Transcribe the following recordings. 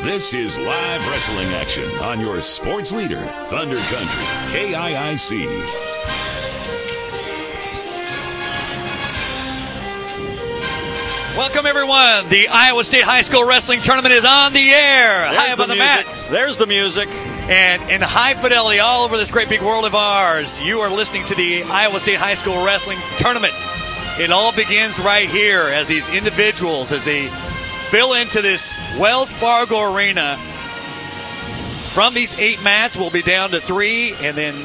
This is live wrestling action on your sports leader, Thunder Country, KIIC. Welcome, everyone. The Iowa State High School Wrestling Tournament is on the air. There's high up on the mats. There's the music. And in high fidelity all over this great big world of ours, you are listening to the Iowa State High School Wrestling Tournament. It all begins right here as these individuals, as they fill into this Wells Fargo Arena. From these 8 mats, we'll be down to 3, and then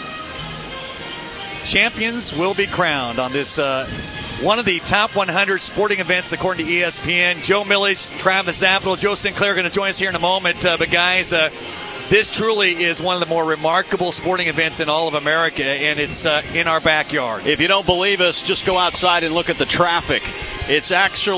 champions will be crowned on this one of the top 100 sporting events according to ESPN. Joe Millis, Travis Apple, Joe Sinclair are going to join us here in a moment. But guys, this truly is one of the more remarkable sporting events in all of America, and it's in our backyard. If you don't believe us, just go outside and look at the traffic. It's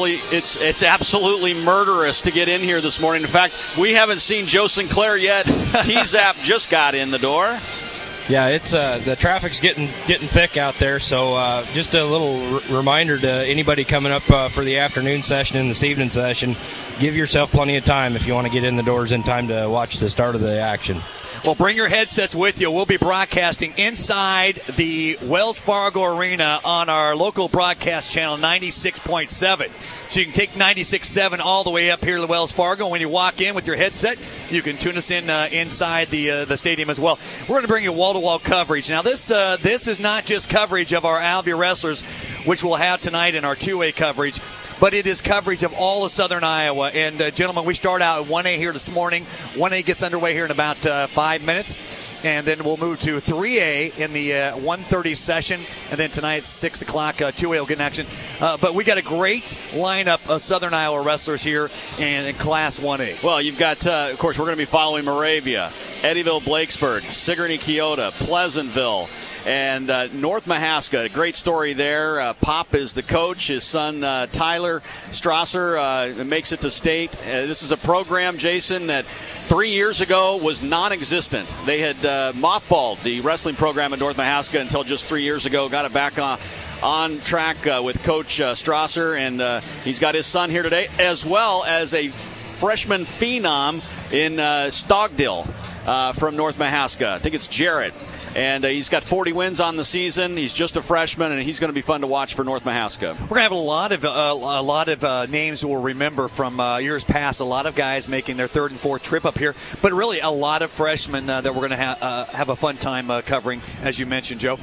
absolutely murderous to get in here this morning. In fact, we haven't seen Joe Sinclair yet. T-Zap just got in the door. Yeah, it's the traffic's getting thick out there, so just a little reminder to anybody coming up for the afternoon session and this evening session, give yourself plenty of time if you want to get in the doors in time to watch the start of the action. Well, bring your headsets with you. We'll be broadcasting inside the Wells Fargo Arena on our local broadcast channel, 96.7. So you can take 96.7 all the way up here to the Wells Fargo. When you walk in with your headset, you can tune us in inside the stadium as well. We're going to bring you wall-to-wall coverage. Now, this is not just coverage of our Albion wrestlers, which we'll have tonight in our two-way coverage, but it is coverage of all of Southern Iowa. And, gentlemen, we start out at 1A here this morning. 1A gets underway here in about 5 minutes. And then we'll move to 3A in the 1:30 session. And then tonight at 6 o'clock, 2A will get in action. But we got a great lineup of Southern Iowa wrestlers here in Class 1A. Well, you've got, of course, we're going to be following Moravia, Eddyville, Blakesburg, Sigourney, Keota, Pleasantville, and North Mahaska. A great story there. Pop is the coach. His son, Tyler Strasser, makes it to state. This is a program, Jason, that 3 years ago was non-existent. They had mothballed the wrestling program in North Mahaska until just 3 years ago. Got it back on track with Coach Strasser, and he's got his son here today, as well as a freshman phenom in Stogdill from North Mahaska. I think it's Jarrett. And he's got 40 wins on the season. He's just a freshman, and he's going to be fun to watch for North Mahaska. We're going to have a lot of names we'll remember from years past. A lot of guys making their third and fourth trip up here, but really a lot of freshmen that we're going to have a fun time covering, as you mentioned, Joe.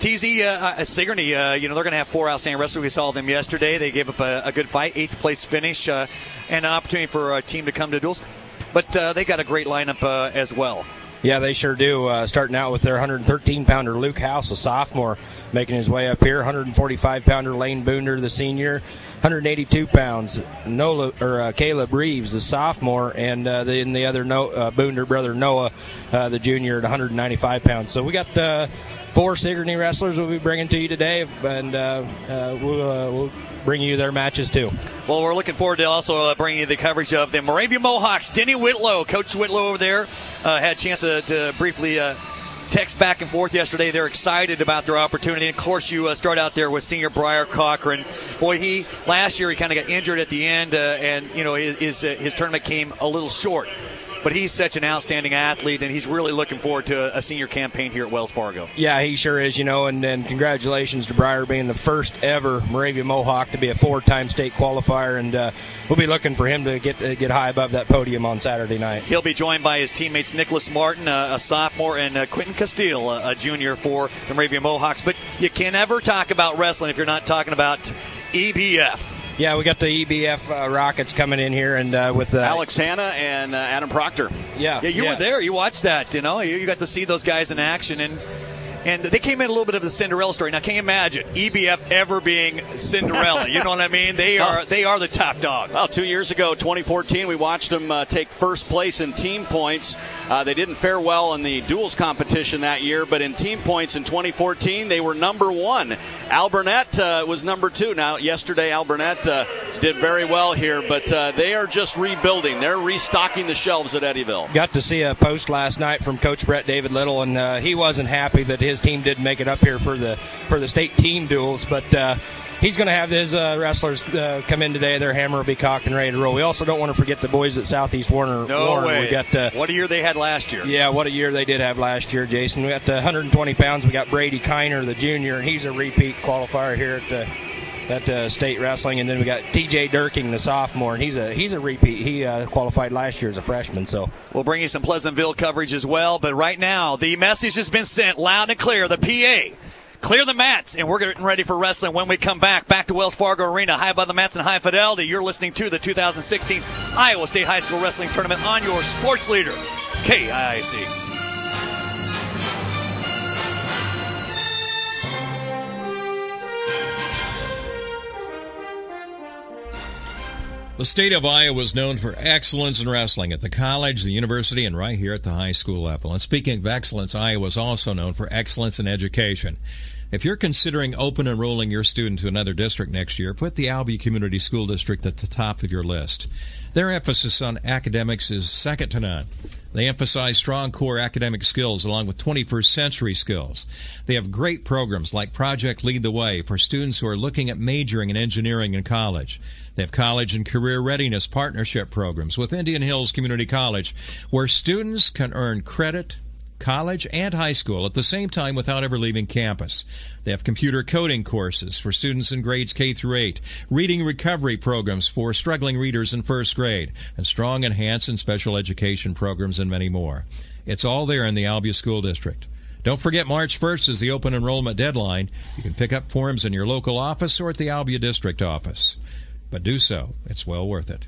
TZ Sigourney, they're going to have 4 outstanding wrestlers. We saw them yesterday. They gave up a good fight, 8th place finish, and an opportunity for a team to come to duels. But they got a great lineup as well. Yeah, they sure do. Starting out with their 113-pounder Luke House, a sophomore, making his way up here. 145-pounder Lane Boonder, the senior. 182 pounds Caleb Reeves, the sophomore, and then the other Boonder brother Noah, the junior, at 195 pounds. So we got 4 Sigourney wrestlers we'll be bringing to you today, and we'll bring you their matches too. Well, we're looking forward to also bringing you the coverage of the Moravia Mohawks. Denny Whitlow, Coach Whitlow over there, had a chance to briefly text back and forth yesterday. They're excited about their opportunity. And of course, you start out there with senior Briar Cochran. Boy, last year he kind of got injured at the end, and his tournament came a little short. But he's such an outstanding athlete, and he's really looking forward to a senior campaign here at Wells Fargo. Yeah, he sure is, and congratulations to Briar being the first ever Moravia Mohawk to be a 4-time state qualifier, and we'll be looking for him to get high above that podium on Saturday night. He'll be joined by his teammates Nicholas Martin, a sophomore, and Quentin Castile, a junior for the Moravia Mohawks. But you can never talk about wrestling if you're not talking about EBF. Yeah, we got the EBF Rockets coming in here, and with Alex Hanna and Adam Proctor. Yeah, you were there. You watched that. You got to see those guys in action, and they came in a little bit of the Cinderella story. Now, can you imagine EBF ever being Cinderella? You know what I mean? They are the top dog. Well, 2 years ago, 2014, we watched them take first place in team points. They didn't fare well in the duels competition that year, but in team points in 2014, they were number 1. Al Burnett was number 2. Now, yesterday, Al Burnett did very well here, but they are just rebuilding. They're restocking the shelves at Eddyville. Got to see a post last night from Coach Brett David Little, and he wasn't happy that his team didn't make it up here for the state team duels, but he's going to have his wrestlers come in today. Their hammer will be cocked and ready to roll. We also don't want to forget the boys at Southeast Warren. No way. We got, what a year they had last year. Yeah, what a year they did have last year, Jason. We got 120 pounds. We got Brady Kiner, the junior, and he's a repeat qualifier here at state wrestling. And then we got TJ Durking, the sophomore, and he's a repeat. He qualified last year as a freshman. So we'll bring you some Pleasantville coverage as well. But right now, the message has been sent loud and clear. The PA. Clear the mats, and we're getting ready for wrestling when we come back. Back to Wells Fargo Arena, high above the mats and high fidelity. You're listening to the 2016 Iowa State High School Wrestling Tournament on your sports leader, KIC. The state of Iowa is known for excellence in wrestling at the college, the university, and right here at the high school level. And speaking of excellence, Iowa is also known for excellence in education. If you're considering open enrolling your student to another district next year, put the Albia Community School District at the top of your list. Their emphasis on academics is second to none. They emphasize strong core academic skills along with 21st century skills. They have great programs like Project Lead the Way for students who are looking at majoring in engineering in college. They have college and career readiness partnership programs with Indian Hills Community College where students can earn credit, college, and high school at the same time without ever leaving campus. They have computer coding courses for students in grades K through 8, reading recovery programs for struggling readers in first grade, and strong enhanced and special education programs and many more. It's all there in the Albia School District. Don't forget March 1st is the open enrollment deadline. You can pick up forms in your local office or at the Albia District office. But do so. It's well worth it.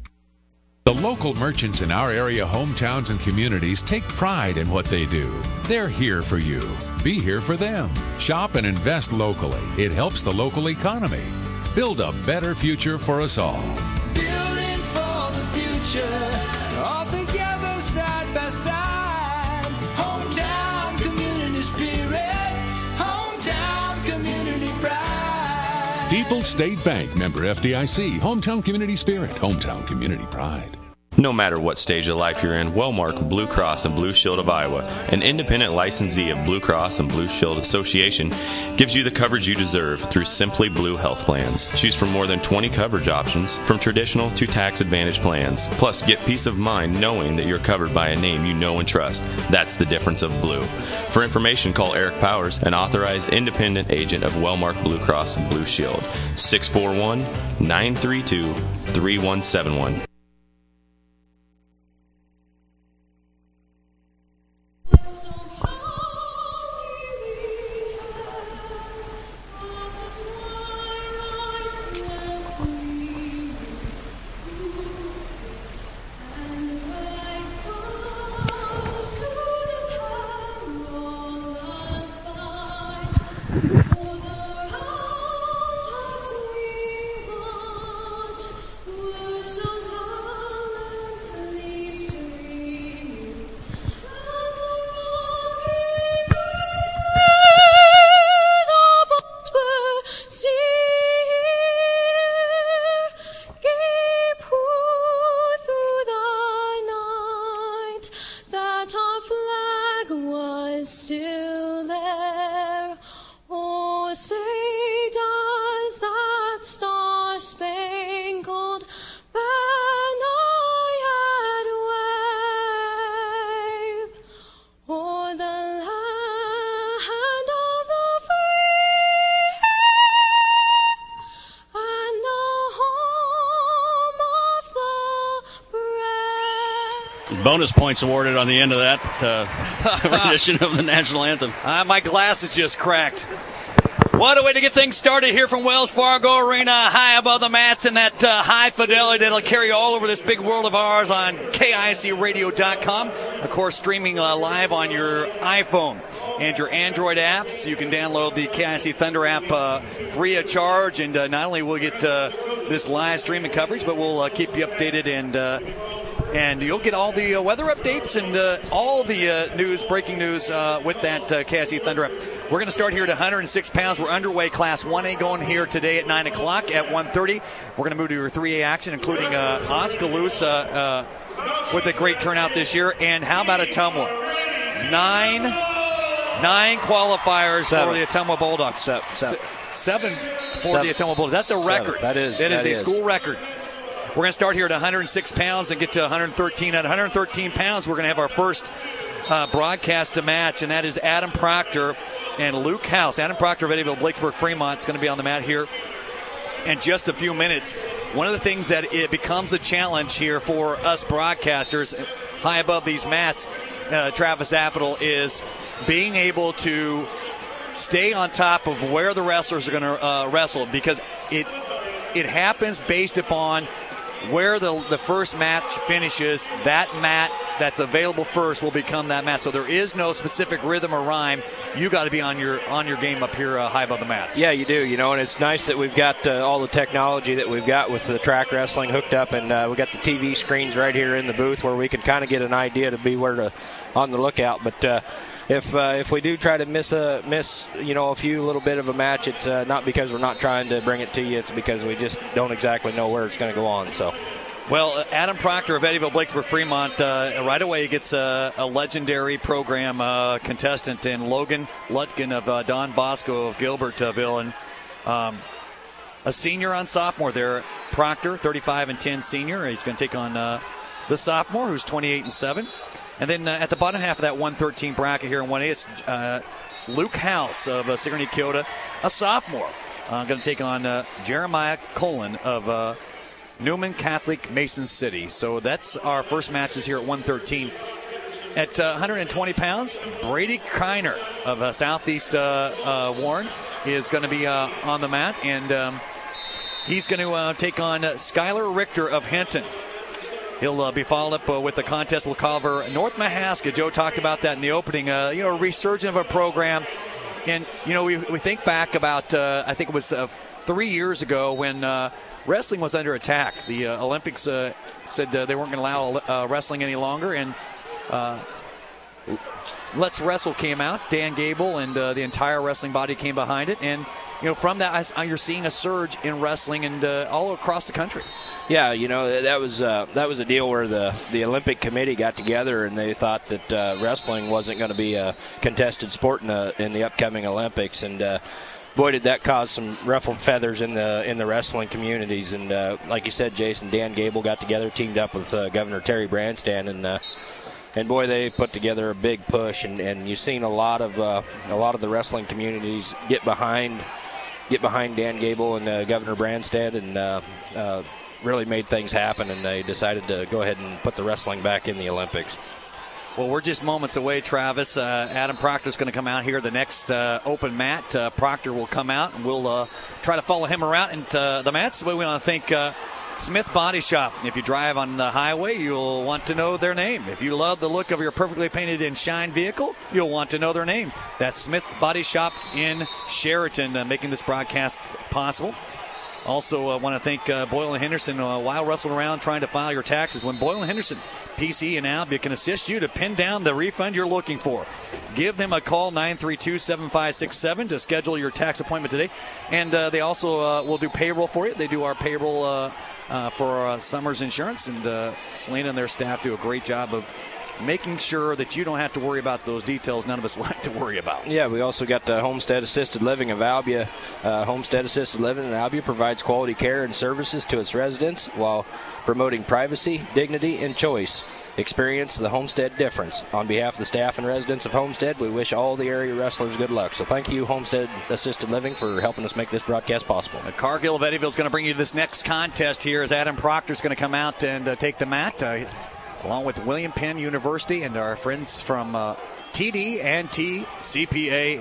The local merchants in our area, hometowns, and communities take pride in what they do. They're here for you. Be here for them. Shop and invest locally. It helps the local economy. Build a better future for us all. Building for the future, all together side by side. Hometown community spirit, hometown community pride. People's State Bank, member FDIC, hometown community spirit, hometown community pride. No matter what stage of life you're in, Wellmark Blue Cross and Blue Shield of Iowa, an independent licensee of Blue Cross and Blue Shield Association, gives you the coverage you deserve through Simply Blue health plans. Choose from more than 20 coverage options, from traditional to tax advantage plans. Plus, get peace of mind knowing that you're covered by a name you know and trust. That's the difference of blue. For information, call Eric Powers, an authorized independent agent of Wellmark Blue Cross and Blue Shield. 641-932-3171. Bonus points awarded on the end of that rendition of the national anthem. My glass is just cracked. What a way to get things started here from Wells Fargo Arena, high above the mats, and that high fidelity that'll carry all over this big world of ours on KICRadio.com. Of course, streaming live on your iPhone and your Android apps. You can download the KIC Thunder app free of charge, and not only will we get this live streaming coverage, but we'll keep you updated and you'll get all the weather updates and all the breaking news with that KIC Thunder app. We're going to start here at 106 pounds. We're underway Class 1A going here today at 9 o'clock. At 1:30, we're going to move to your 3A action, including Oskaloosa with a great turnout this year. And how about Ottumwa? Nine qualifiers for the Ottumwa Bulldogs. 7 for the Ottumwa Bulldogs. That's a record. That is a school record. We're going to start here at 106 pounds and get to 113. At 113 pounds, we're going to have our first broadcast to match, and that is Adam Proctor and Luke House. Adam Proctor of Eddyville Blakesburg Fremont is going to be on the mat here in just a few minutes. One of the things that it becomes a challenge here for us broadcasters high above these mats, Travis Appital, is being able to stay on top of where the wrestlers are going to wrestle, because it happens based upon where the first match finishes. That mat that's available first will become that mat. So there is no specific rhythm or rhyme. You got to be on your game up here high above the mats. Yeah, you do. And it's nice that we've got all the technology that we've got with the track wrestling hooked up, and we got the TV screens right here in the booth where we can kind of get an idea to be on the lookout. But if we do try to miss a few little bit of a match, it's not because we're not trying to bring it to you. It's because we just don't exactly know where it's going to go on. So, well, Adam Proctor of Eddyville Blakesburg Fremont right away gets a legendary program contestant in Logan Lutkin of Don Bosco of Gilbertville, and a senior on sophomore there. Proctor, 35-10 senior. He's going to take on the sophomore, who's 28-7. And then at the bottom half of that 113 bracket here in 1A, it's Luke House of Sigourney Keota, a sophomore. Going to take on Jeremiah Colon of Newman Catholic Mason City. So that's our first matches here at 113. At 120 pounds, Brady Kiner of Southeast Warren is going to be on the mat, and he's going to take on Skylar Richter of Hinton. He'll be followed up with the contest we'll cover North Mahaska. Joe talked about that in the opening. A resurgence of a program. And, we think back about, I think it was 3 years ago when wrestling was under attack. The Olympics said they weren't going to allow wrestling any longer. And Let's Wrestle came out. Dan Gable and the entire wrestling body came behind it. And, from that, you're seeing a surge in wrestling and all across the country. Yeah, that was a deal where the Olympic Committee got together and they thought that wrestling wasn't going to be a contested sport in the upcoming Olympics, and boy, did that cause some ruffled feathers in the wrestling communities. And like you said, Jason, Dan Gable got together, teamed up with Governor Terry Branstad, and boy, they put together a big push, and you've seen a lot of the wrestling communities get behind Dan Gable and Governor Branstad, and really made things happen, and they decided to go ahead and put the wrestling back in the Olympics. Well, we're just moments away, Travis. Adam Proctor's going to come out here. The next open mat, Proctor will come out, and we'll try to follow him around into the mats. We want to thank Smith Body Shop. If you drive on the highway, you'll want to know their name. If you love the look of your perfectly painted and shine vehicle, you'll want to know their name. That's Smith Body Shop in Sheraton, making this broadcast possible. Also, want to thank Boyle and Henderson. While wrestling around trying to file your taxes, when Boyle and Henderson, PC and Albia can assist you to pin down the refund you're looking for. Give them a call, 932-7567, to schedule your tax appointment today. And they also will do payroll for you. They do our payroll for Summers Insurance, and Selena and their staff do a great job of making sure that you don't have to worry about those details none of us like to worry about. Yeah, we also got Homestead Assisted Living of Albia. Homestead Assisted Living in Albia provides quality care and services to its residents while promoting privacy, dignity, and choice. Experience the Homestead difference. On behalf of the staff and residents of Homestead, we wish all the area wrestlers good luck. So thank you, Homestead Assisted Living, for helping us make this broadcast possible. Cargill of Eddyville is going to bring you this next contest here as Adam Proctor is going to come out and take the mat. Along with William Penn University and our friends from TD and TCPA,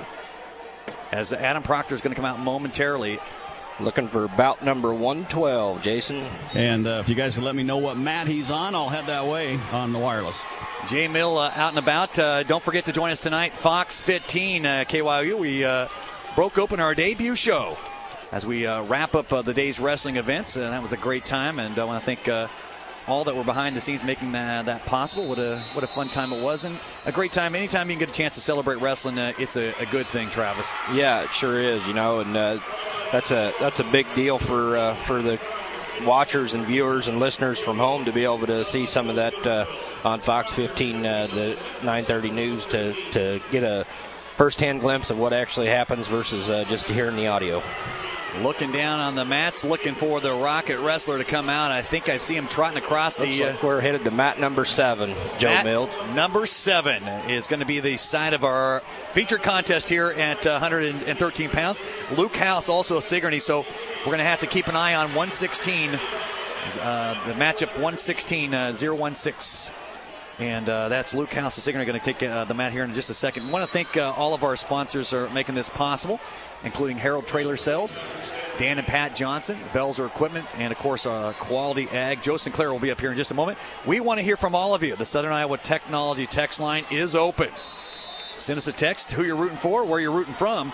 as Adam Proctor is going to come out momentarily. Looking for bout number 112, Jason. And if you guys can let me know what mat he's on, I'll head that way on the wireless. Jay Mill out and about. Don't forget to join us tonight, Fox 15, KYU. We broke open our debut show as we wrap up the day's wrestling events. That was a great time, and I want to thank all that were behind the scenes making that possible. What a fun time it was, and a great time. Anytime you can get a chance to celebrate wrestling, it's a good thing, Travis. Yeah, it sure is, and that's a big deal for the watchers and viewers and listeners from home to be able to see some of that on Fox 15, the 9:30 news, to get first-hand glimpse of what actually happens versus just hearing the audio. Looking down on the mats, looking for the Rocket wrestler to come out. I think I see him trotting across Looks like we're headed to mat number 7, Joe mat Mild. Number 7 is going to be the side of our featured contest here at 113 pounds. Luke House, also a Sigourney, so we're going to have to keep an eye on 116. The matchup 116, 016. And that's Luke House. Is going to take the mat here in just a second. I want to thank all of our sponsors who are making this possible, including Harold Trailer Sales, Dan and Pat Johnson, Belzer Equipment, and, of course, Quality Ag. Joe Sinclair will be up here in just a moment. We want to hear from all of you. The Southern Iowa Technology text line is open. Send us a text, who you're rooting for, where you're rooting from.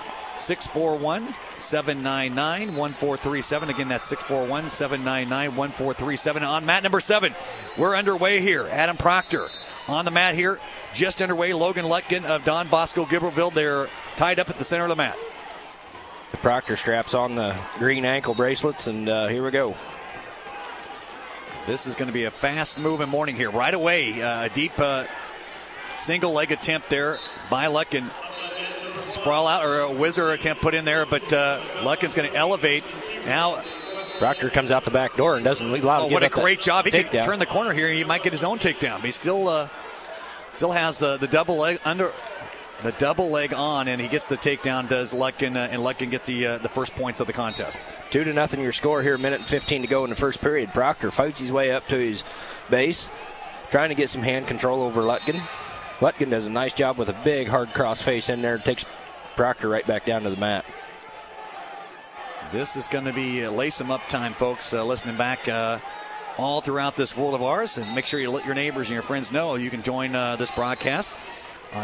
641-799-1437. Again, that's 641-799-1437. On mat number 7, we're underway here. Adam Proctor on the mat here, just underway. Logan Lutkin of Don Bosco Gilbertville. They're tied up at the center of the mat. The Proctor straps on the green ankle bracelets, and here we go. This is going to be a fast-moving morning here. Right away, a deep single leg attempt there by Lutkin. Sprawl out, or a whizzer attempt put in there, but Lutkin's going to elevate. Now Proctor comes out the back door and doesn't allow. What a great job! He can turn the corner here, and he might get his own takedown. But he still has the double leg under the double leg on, and he gets the takedown. Does Lutkin, and Lutkin gets the first points of the contest. 2-0 your score here. 1:15 to go in the first period. Proctor fights his way up to his base, trying to get some hand control over Lutkin. Lutkin does a nice job with a big hard cross face in there. Takes Proctor right back down to the mat. This is going to be lace 'em up time, folks. Listening back all throughout this world of ours, and make sure you let your neighbors and your friends know you can join this broadcast on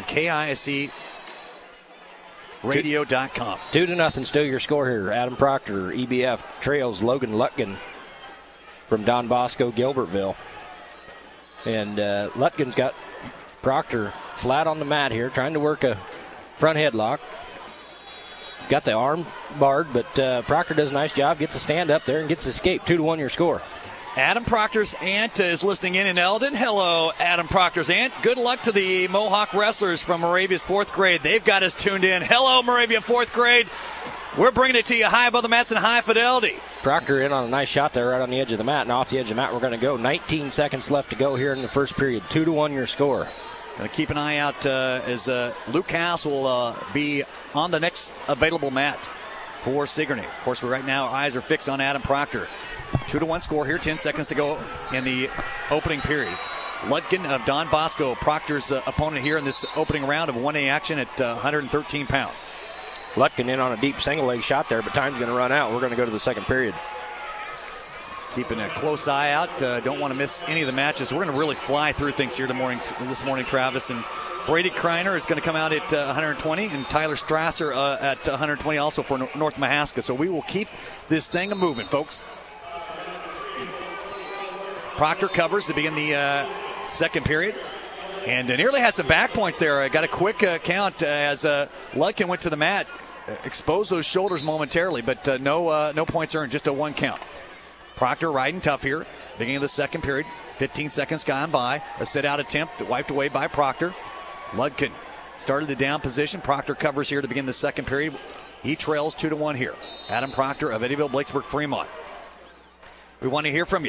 KISC.radio.com. 2-0 still your score here. Adam Proctor, EBF, trails Logan Lutkin from Don Bosco Gilbertville. And Lutkin's got Proctor flat on the mat here, trying to work a front headlock. He's got the arm barred, but Proctor does a nice job, gets a stand up there, and gets escape. 2-1 your score. Adam Proctor's aunt is listening in Eldon. Hello, Adam Proctor's aunt. Good luck to the Mohawk wrestlers from Moravia's 4th grade. They've got us tuned in. Hello, Moravia 4th grade. We're bringing it to you high above the mats and high fidelity. Proctor in on a nice shot there right on the edge of the mat, and off the edge of the mat we're going to go. 19 seconds left to go here in the first period. 2-1 your score. Keep an eye out as Luke House will be on the next available mat for Sigourney. Of course, right now our eyes are fixed on Adam Proctor. 2-1 score here, 10 seconds to go in the opening period. Lutkin of Don Bosco, Proctor's opponent here in this opening round of 1A action at 113 pounds. Lutkin in on a deep single leg shot there, but time's going to run out. We're going to go to the second period. Keeping a close eye out. Don't want to miss any of the matches. We're going to really fly through things here this morning, Travis. And Brady Kreiner is going to come out at 120, and Tyler Strasser at 120 also for North Mahaska. So we will keep this thing moving, folks. Proctor covers to begin the second period. And nearly had some back points there. Got a quick count as Lutkin went to the mat. Exposed those shoulders momentarily, but no points earned, just a 1 count. Proctor riding tough here. Beginning of the second period. 15 seconds gone by. A sit-out attempt wiped away by Proctor. Lutkin started the down position. Proctor covers here to begin the second period. He trails 2-1 here. Adam Proctor of Eddyville, Blakesburg, Fremont. We want to hear from you.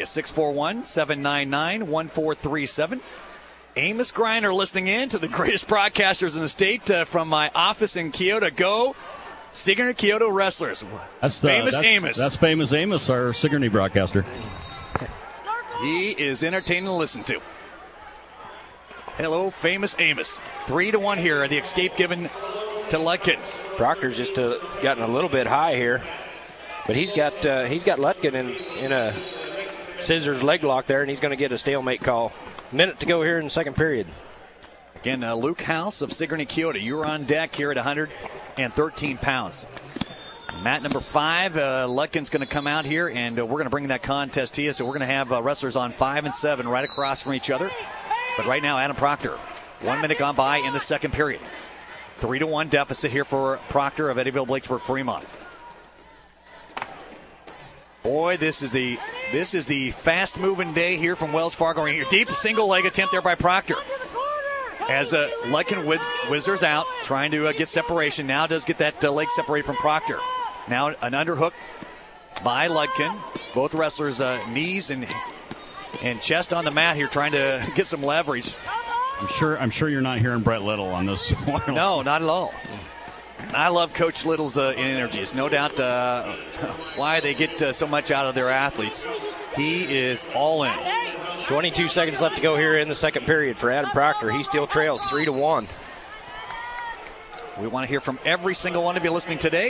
641-799-1437. Amos Greiner listening in to the greatest broadcasters in the state from my office in Kyoto. Go Sigourney Kyoto Wrestlers. That's Amos. That's famous Amos, our Sigourney broadcaster. He is entertaining to listen to. Hello, famous Amos. 3-1 here. The escape given to Lutkin. Proctor's just gotten a little bit high here, but he's got Lutkin in a scissors leg lock there, and he's going to get a stalemate call. Minute to go here in the second period. Again, Luke House of Sigourney Kyoto. You're on deck here at 113 pounds. Mat number 5, Lutkin's going to come out here, and we're going to bring that contest to you. So we're going to have wrestlers on 5 and 7 right across from each other. But right now, Adam Proctor, 1 minute gone by in the second period. 3-1 deficit here for Proctor of Eddyville, Blakesburg, Fremont. Boy, this is the fast-moving day here from Wells Fargo. Deep single leg attempt there by Proctor. As Lutkin whizzers out, trying to get separation. Now does get that leg separated from Proctor. Now an underhook by Lutkin. Both wrestlers' knees and chest on the mat here, trying to get some leverage. I'm sure you're not hearing Brett Little on this one. No, not at all. I love Coach Little's energy. It's no doubt why they get so much out of their athletes. He is all in. 22 seconds left to go here in the second period for Adam Proctor. He still trails 3-1. We want to hear from every single one of you listening today.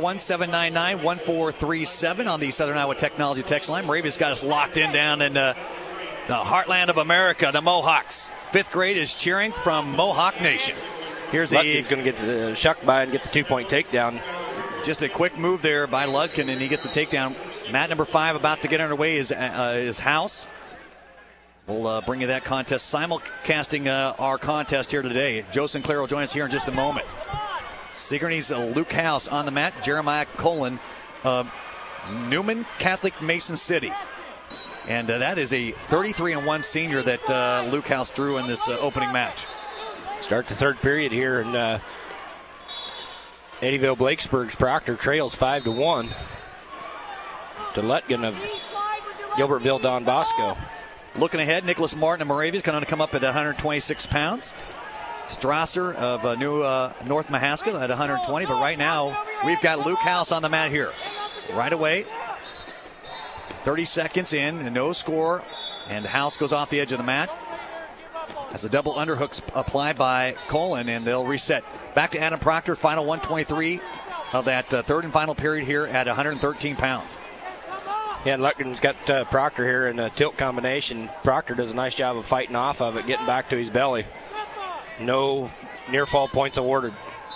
641-799-1437 on the Southern Iowa Technology text line. Moravia's got us locked in down in the heartland of America, the Mohawks. Fifth grade is cheering from Mohawk Nation. Here's Lutkin's going to get shucked by and get the 2-point takedown. Just a quick move there by Lutkin, and he gets a takedown. Mat number 5 about to get underway is House. We'll bring you that contest, simulcasting our contest here today. Joe Sinclair will join us here in just a moment. Sigourney's Luke House on the mat. Jeremiah Colon of Newman Catholic Mason City. And that is a 33-1 senior that Luke House drew in this opening match. Start the third period here, and Eddyville Blakesburg's Proctor trails 5-1 to Lutkin of Gilbertville Don Bosco. Looking ahead, Nicholas Martin of Moravia is going to come up at 126 pounds. Strasser of North Mahaska at 120, but right now we've got Luke House on the mat here. Right away, 30 seconds in, no score, and House goes off the edge of the mat. As a double underhook's applied by Colon, and they'll reset. Back to Adam Proctor, final 123 of that third and final period here at 113 pounds. Yeah, and Lutkin's got Proctor here in a tilt combination. Proctor does a nice job of fighting off of it, getting back to his belly. No near fall points awarded.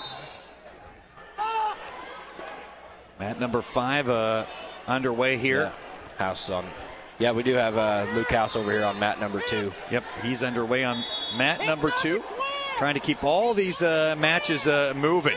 Mat number 5 underway here. Yeah. House on. Yeah, we do have Luke House over here on mat number 2. Yep, he's underway on mat number 2. Trying to keep all these matches moving.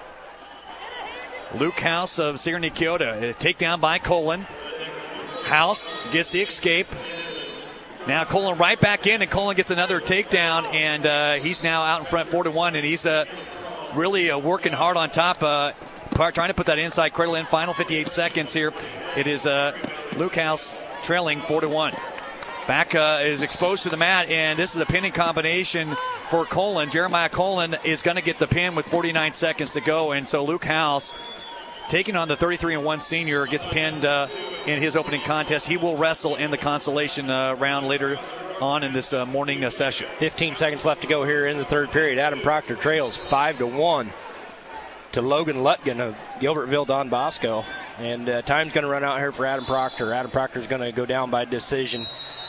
Luke House of Sigourney Keota. Takedown by Colon. House gets the escape. Now Colon right back in, and Colon gets another takedown, and he's now out in front 4-1, and he's really working hard on top, trying to put that inside cradle in. Final 58 seconds here. It is Luke House trailing 4-1. Back is exposed to the mat, and this is a pinning combination for Colon. Jeremiah Colon is going to get the pin with 49 seconds to go, and so Luke House, taking on the 33-1 senior, gets pinned in his opening contest. He will wrestle in the consolation round later on in this morning session. 15 seconds left to go here in the third period. Adam Proctor trails 5-1 to Logan Lutkin of Gilbertville Don Bosco. And time's going to run out here for Adam Proctor. Adam Proctor's going to go down by decision.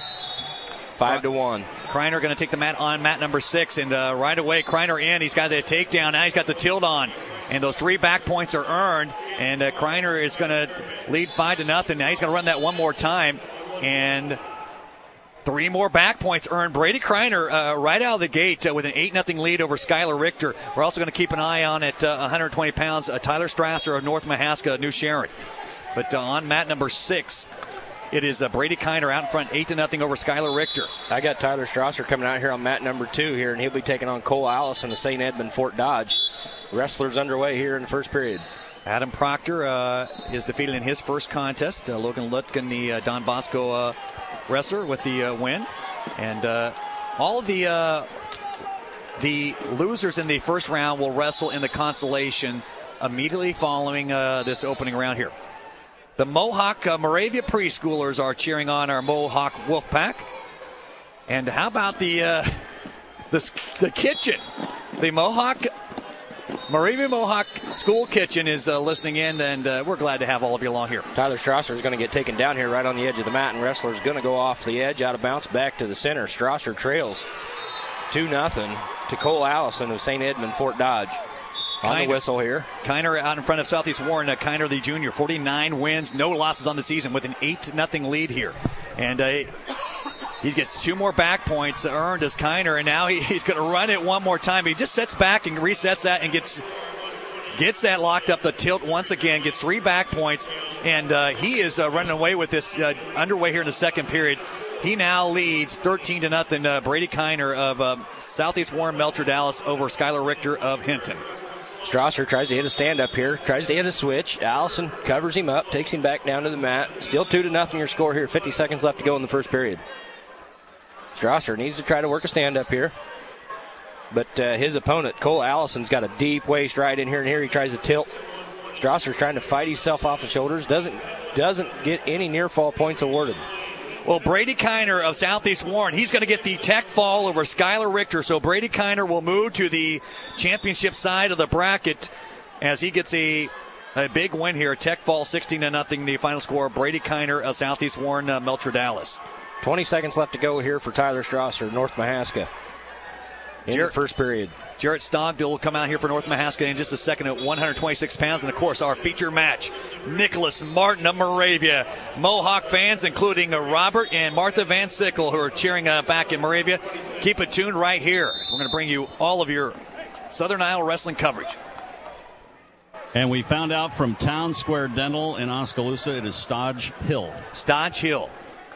5-1. Kreiner going to take the mat on mat number 6, and right away Kreiner in. He's got the takedown. Now he's got the tilt on, and those 3 back points are earned. And Kreiner is going to lead 5-0. Now he's going to run that one more time, and 3 more back points earned. Brady Kreiner right out of the gate with an 8-0 lead over Skylar Richter. We're also going to keep an eye on at 120 pounds Tyler Strasser of North Mahaska, New Sharon. But on mat number 6, it is Brady Kreiner out in front, 8-0 over Skylar Richter. I got Tyler Strasser coming out here on mat number 2 here, and he'll be taking on Cole Allison of St. Edmund Fort Dodge. Wrestlers underway here in the first period. Adam Proctor is defeated in his first contest. Logan Lutkin, the Don Bosco wrestler, with the win. And all of the losers in the first round will wrestle in the consolation immediately following this opening round here. The Mohawk Moravia preschoolers are cheering on our Mohawk Wolfpack. And how about the kitchen? The Moravia Mohawk School Kitchen is listening in, and we're glad to have all of you along here. Tyler Strasser is going to get taken down here right on the edge of the mat, and wrestler's going to go off the edge, out of bounds, back to the center. Strasser trails 2-0 to Cole Allison of St. Edmund Fort Dodge. On the whistle here. Kiner out in front of Southeast Warren. Kiner, the junior, 49 wins, no losses on the season with an 8-0 lead here. And he gets 2 more back points earned as Kiner, and now he's going to run it one more time. He just sets back and resets that and gets that locked up, the tilt once again, gets 3 back points, and he is running away with this underway here in the second period. He now leads 13-0. Brady Kiner of Southeast Warren Melcher Dallas over Skylar Richter of Hinton. Strasser tries to hit a stand-up here, tries to hit a switch. Allison covers him up, takes him back down to the mat. Still 2-0 your score here. 50 seconds left to go in the first period. Strasser needs to try to work a stand-up here. But his opponent, Cole Allison's got a deep waist right in here, and here he tries to tilt. Strasser's trying to fight himself off the shoulders. Doesn't get any near-fall points awarded. Well, Brady Kiner of Southeast Warren, he's going to get the tech fall over Skylar Richter. So Brady Kiner will move to the championship side of the bracket as he gets a big win here. Tech fall 16-0, the final score. Brady Kiner of Southeast Warren, Melcher Dallas. 20 seconds left to go here for Tyler Strasser, North Mahaska. In the first period. Jarrett Stogdill will come out here for North Mahaska in just a second at 126 pounds. And, of course, our feature match, Nicholas Martin of Moravia. Mohawk fans, including Robert and Martha Van Sickle, who are cheering back in Moravia. Keep it tuned right here. We're going to bring you all of your Southern Iowa wrestling coverage. And we found out from Town Square Dental in Oskaloosa, it is Stodge Hill. Stodge Hill.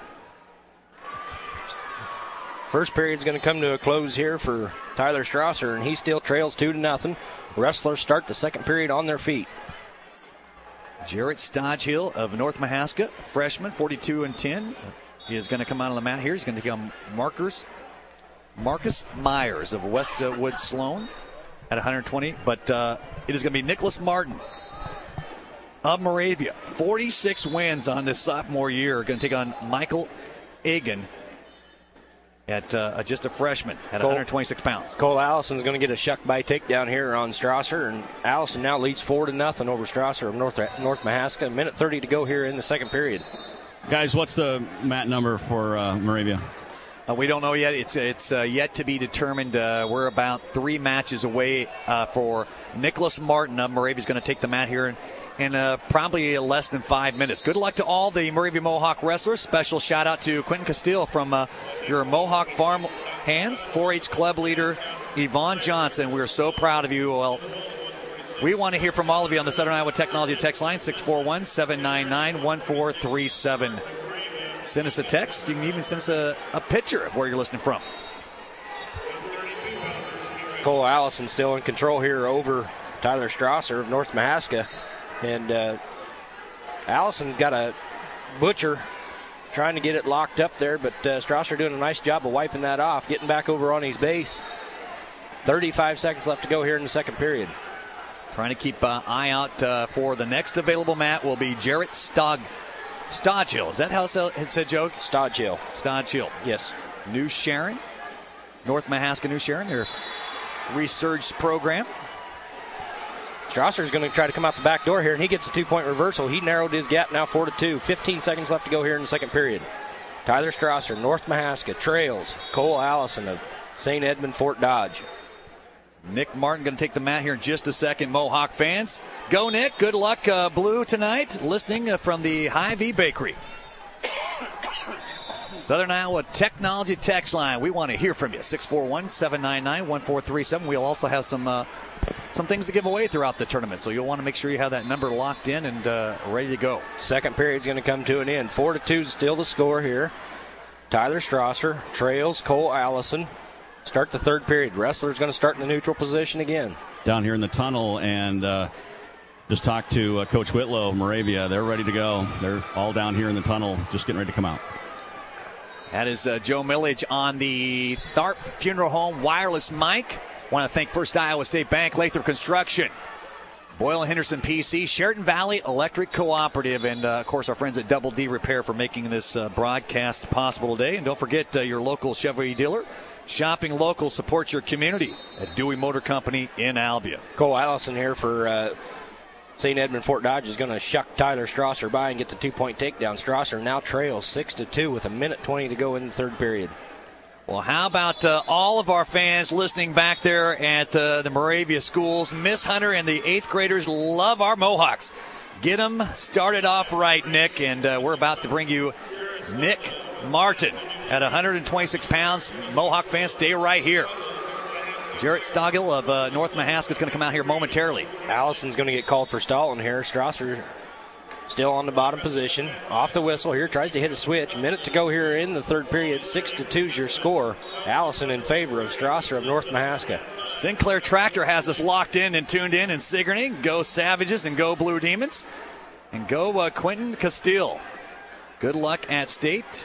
First period's going to come to a close here for Tyler Strasser, and he still trails 2-0. Wrestlers start the second period on their feet. Jarrett Stodgehill of North Mahaska, freshman, 42-10, is going to come out on the mat here. He's going to take on Marcus Myers of Westwood Sloan at 120. But it is going to be Nicholas Martin of Moravia. 46 wins on this sophomore year. Going to take on Michael Egan at just a freshman at 126 pounds. Cole Allison's going to get a shuck by takedown here on Strasser, and Allison now leads 4-0 over Strasser of North Mahaska. A minute 30 to go here in the second period. Guys, what's the mat number for Moravia? We don't know yet. It's yet to be determined. We're about 3 matches away for Nicholas Martin of Moravia. Is going to take the mat here in probably less than 5 minutes. Good luck to all the Moravia Mohawk wrestlers. Special shout out to Quentin Castile from your Mohawk Farm Hands, 4-H club leader Yvonne Johnson. We're so proud of you. Well, we want to hear from all of you on the Southern Iowa Technology text line, 641-799-1437. Send us a text. You can even send us a picture of where you're listening from. Cole Allison still in control here over Tyler Strasser of North Mahaska. And Allison got a butcher trying to get it locked up there, but Strasser doing a nice job of wiping that off, getting back over on his base. 35 seconds left to go here in the second period. Trying to keep an eye out for the next available mat will be Jarrett Stodgehill. Is that how it said, Joe? Stodgehill. Stodgehill. Yes. New Sharon. North Mahaska New Sharon, their resurged program. Strasser's going to try to come out the back door here, and he gets a 2-point reversal. He narrowed his gap now 4-2. 15 seconds left to go here in the second period. Tyler Strasser, North Mahaska, trails Cole Allison of St. Edmund Fort Dodge. Nick Martin going to take the mat here in just a second, Mohawk fans. Go, Nick. Good luck, Blue, tonight. Listening from the Hy-Vee Bakery. Southern Iowa Technology text line. We want to hear from you. 641-799-1437. We'll also have some things to give away throughout the tournament, so you'll want to make sure you have that number locked in and ready to go. Second period's going to come to an end. 4-2 is still the score here. Tyler Strasser trails Cole Allison. Start the third period. Wrestler's going to start in the neutral position again. Down here in the tunnel, and just talked to Coach Whitlow of Moravia. They're ready to go. They're all down here in the tunnel, just getting ready to come out. That is Joe Millage on the Tharp Funeral Home wireless mic. Want to thank First Iowa State Bank, Lathrop Construction, Boyle & Henderson PC, Sheridan Valley Electric Cooperative, and, of course, our friends at Double D Repair for making this broadcast possible today. And don't forget your local Chevrolet dealer. Shopping local, support your community at Dewey Motor Company in Albia. Cole Allison here for St. Edmund Fort Dodge is going to shuck Tyler Strasser by and get the 2-point takedown. Strasser now trails 6-2 with a minute 20 to go in the third period. Well, how about all of our fans listening back there at the Moravia schools? Miss Hunter and the 8th graders love our Mohawks. Get them started off right, Nick, and we're about to bring you Nick Martin at 126 pounds. Mohawk fans, stay right here. Jarrett Stogdill of North Mahaska is going to come out here momentarily. Allison's going to get called for stalling here. Strasser Still on the bottom position. Off the whistle here. Tries to hit a switch. Minute to go here in the third period. 6-2 is your score. Allison in favor of Strasser of North Mahaska. Sinclair Tractor has us locked in and tuned in Sigourney. Go Savages and go Blue Demons. And go Quentin Castile. Good luck at State.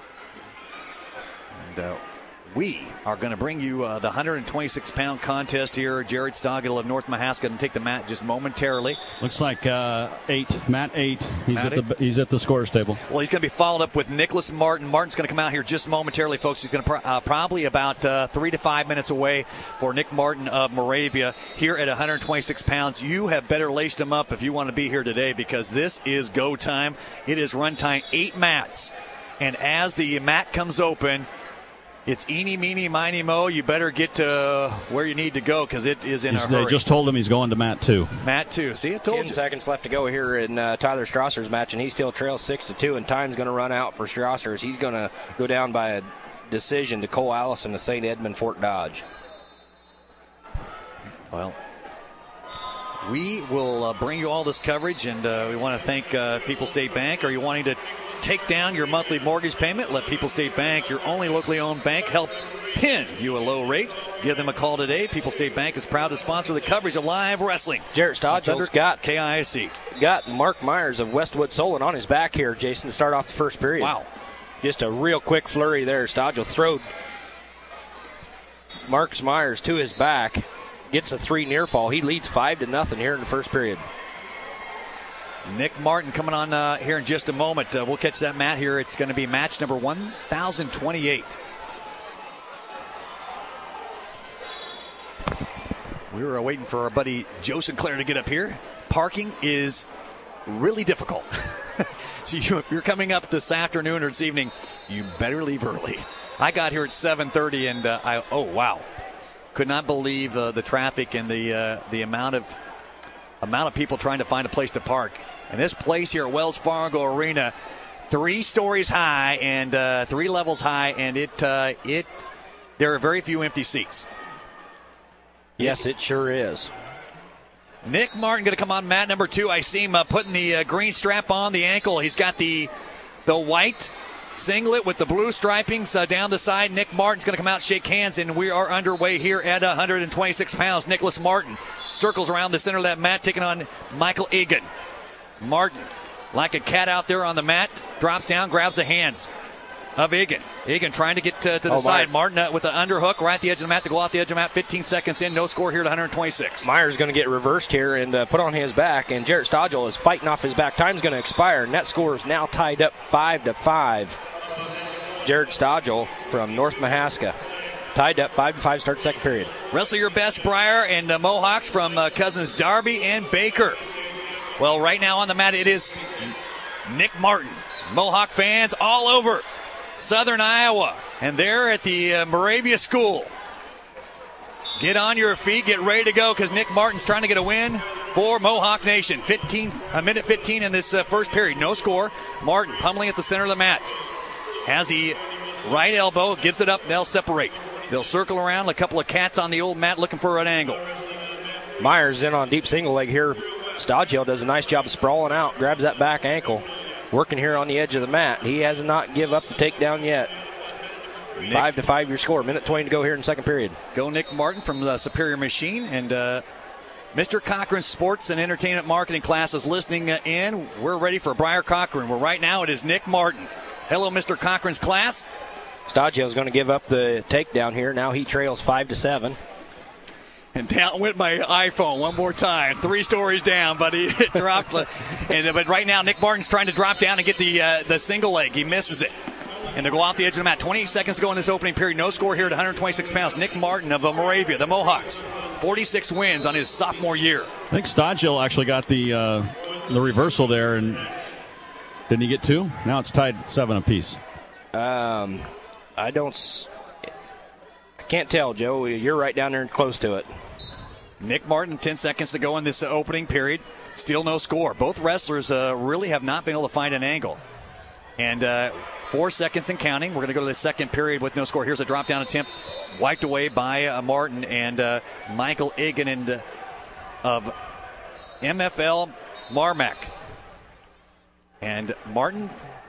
And we are going to bring you the 126-pound contest here. Jared Stogdill of North Mahaska and take the mat just momentarily. Looks like 8. Matt 8. He's at the scorer's table. Well, he's going to be followed up with Nicholas Martin. Martin's going to come out here just momentarily, folks. He's going to probably about 3 to 5 minutes away for Nick Martin of Moravia here at 126 pounds. You have better laced him up if you want to be here today, because this is go time. It is run time, 8 mats. And as the mat comes open, it's eeny, meeny, miny, mo. You better get to where you need to go, because it is in a hurry. They just told him he's going to mat 2. Mat 2. See, I told 10 you. seconds left to go here in Tyler Strasser's match, and he still trails 6-2, and time's going to run out for Strasser as he's going to go down by a decision to Cole Allison of St. Edmund Fort Dodge. Well, we will bring you all this coverage, and we want to thank People's State Bank. Are you wanting to take down your monthly mortgage payment? Let People's State Bank, your only locally owned bank, help pin you a low rate. Give them a call today. People's State Bank is proud to sponsor the coverage of live wrestling. Jarrett Stodgill's got KISC. Got Mark Myers of Westwood Solon on his back here, Jason, to start off the first period. Wow. Just a real quick flurry there. Stodgill throwed Mark Myers to his back. Gets a 3 near fall. He leads 5-0 here in the first period. Nick Martin coming on here in just a moment. We'll catch that mat here. It's going to be match number 1028. We were waiting for our buddy Joe Sinclair to get up here. Parking is really difficult. So if you're coming up this afternoon or this evening, you better leave early. I got here at 7:30, and oh wow, could not believe the traffic and the amount of people trying to find a place to park. And this place here at Wells Fargo Arena, 3 stories high and 3 levels high, and there are very few empty seats. Yes, it sure is. Nick Martin going to come on mat number 2. I see him putting the green strap on the ankle. He's got the white singlet with the blue stripings down the side. Nick Martin's going to come out, shake hands, and we are underway here at 126 pounds. Nicholas Martin circles around the center of that mat, taking on Michael Egan. Martin, like a cat out there on the mat, drops down, grabs the hands of Egan. Egan trying to get to the side. Martin with an underhook right at the edge of the mat to go out the edge of the mat. 15 seconds in, no score here at 126. Myers going to get reversed here and put on his back, and Jarrett Stodgill is fighting off his back. Time's going to expire, and that score is now tied up 5-5. Jarrett Stodgill from North Mahaska. Tied up 5-5, start second period. Wrestle your best, Briar and Mohawks from cousins Darby and Baker. Well, right now on the mat it is Nick Martin. Mohawk fans all over Southern Iowa, and they're at the Moravia School. Get on your feet, get ready to go, because Nick Martin's trying to get a win for Mohawk Nation. 1 minute 15 in this first period. No score. Martin pummeling at the center of the mat. Has the right elbow, gives it up, they'll separate. They'll circle around, a couple of cats on the old mat looking for an angle. Myers in on deep single leg here. Stodgill does a nice job of sprawling out, grabs that back ankle. Working here on the edge of the mat. He has not give up the takedown yet. 5-5 your score. 1:20 to go here in the second period. Go Nick Martin from the Superior Machine. And Mr. Cochran's sports and entertainment marketing class is listening in. We're ready for Briar Cochran. Well, right now it is Nick Martin. Hello, Mr. Cochran's class. Stodgill is going to give up the takedown here. Now he trails 5-7. And down went my iPhone one more time. 3 stories down, but it dropped. But right now, Nick Martin's trying to drop down and get the single leg. He misses it. And they go off the edge of the mat. 28 seconds to go in this opening period. No score here at 126 pounds. Nick Martin of Moravia, the Mohawks. 46 wins on his sophomore year. I think Stodgill actually got the reversal there. And didn't he get 2? Now it's tied 7 apiece. I can't tell, Joe. You're right down there and close to it. Nick Martin, 10 seconds to go in this opening period. Still no score. Both wrestlers really have not been able to find an angle. And 4 seconds and counting. We're going to go to the second period with no score. Here's a drop-down attempt wiped away by Martin and Michael Egan of MFL Marmac. And Martin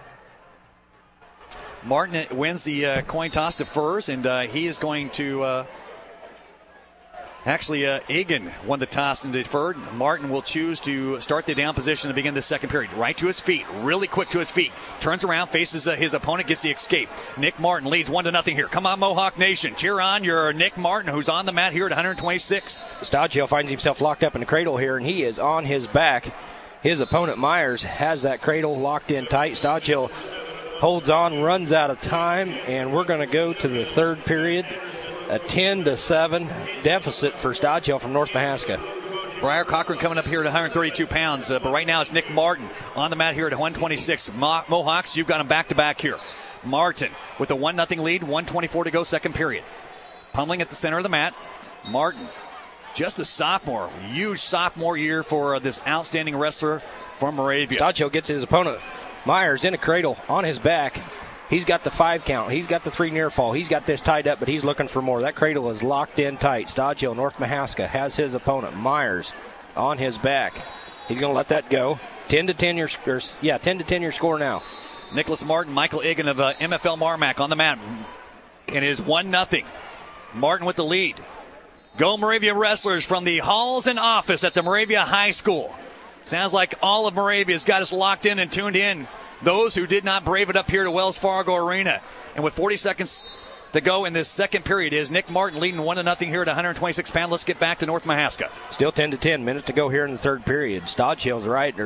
wins the coin toss, defers, and he is going to actually Egan won the toss and deferred. Martin will choose to start the down position to begin the second period. Right to his feet, really quick to his feet. Turns around, faces his opponent, gets the escape. Nick Martin leads 1-0 here. Come on, Mohawk Nation. Cheer on your Nick Martin, who's on the mat here at 126. Stodgill finds himself locked up in the cradle here, and he is on his back. His opponent, Myers, has that cradle locked in tight. Stodgill holds on, runs out of time, and we're going to go to the third period. A 10-7 deficit for Stodgill from North Mahaska. Briar Cochran coming up here at 132 pounds, but right now it's Nick Martin on the mat here at 126. Mohawks, you've got them back-to-back here. Martin with a 1-0 lead, 1:24 to go, second period. Pummeling at the center of the mat. Martin, just a sophomore. Huge sophomore year for this outstanding wrestler from Moravia. Stodgill gets his opponent, Myers, in a cradle on his back. He's got the 5 count. He's got the 3 near fall. He's got this tied up, but he's looking for more. That cradle is locked in tight. Stodgill, North Mahaska, has his opponent, Myers, on his back. He's going to let that go. 10-10 your score now. Nicholas Martin, Michael Egan of MFL Marmac on the mat. And it is 1-0. Martin with the lead. Go Moravia wrestlers from the halls and office at the Moravia High School. Sounds like all of Moravia's got us locked in and tuned in. Those who did not brave it up here to Wells Fargo Arena. And with 40 seconds to go in this second period is Nick Martin leading 1-0 here at 126 pounds. Let's get back to North Mahaska. Still 10-10 minutes to go here in the third period. Stodgill's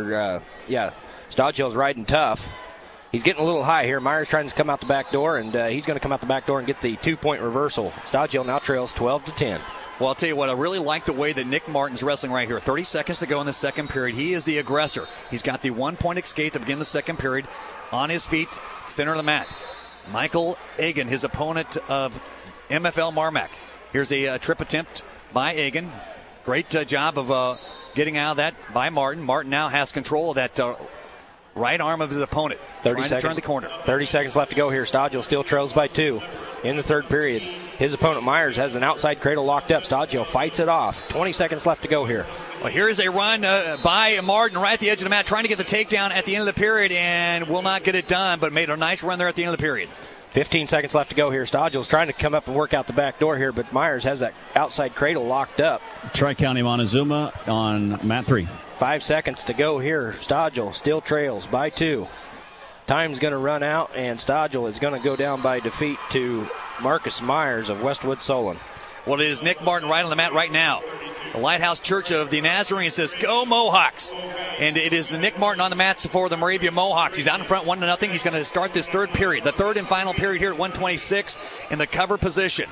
riding tough. He's getting a little high here. Myers trying to come out the back door, and he's going to come out the back door and get the 2-point reversal. Stodgill now trails 12-10. Well, I'll tell you what, I really like the way that Nick Martin's wrestling right here. 30 seconds to go in the second period. He is the aggressor. He's got the 1-point escape to begin the second period. On his feet, center of the mat. Michael Egan, his opponent of MFL Marmac. Here's a trip attempt by Egan. Great job of getting out of that by Martin. Martin now has control of that right arm of his opponent. 30 seconds. To turn the corner. 30 seconds left to go here. Stodgill still trails by 2 in the third period. His opponent, Myers, has an outside cradle locked up. Stodgill fights it off. 20 seconds left to go here. Well, here's a run by Martin right at the edge of the mat, trying to get the takedown at the end of the period, and will not get it done, but made a nice run there at the end of the period. 15 seconds left to go here. Stodgill's trying to come up and work out the back door here, but Myers has that outside cradle locked up. Tri-County Montezuma on mat 3. 5 seconds to go here. Stodgill still trails by 2. Time's going to run out, and Stodgill is going to go down by defeat to Marcus Myers of Westwood Solon. Well, it is Nick Martin right on the mat right now. The Lighthouse Church of the Nazarene says, "Go Mohawks!" And it is the Nick Martin on the mats for the Moravia Mohawks. He's out in front 1-0. He's going to start this third period, the third and final period here at 126 in the cover position.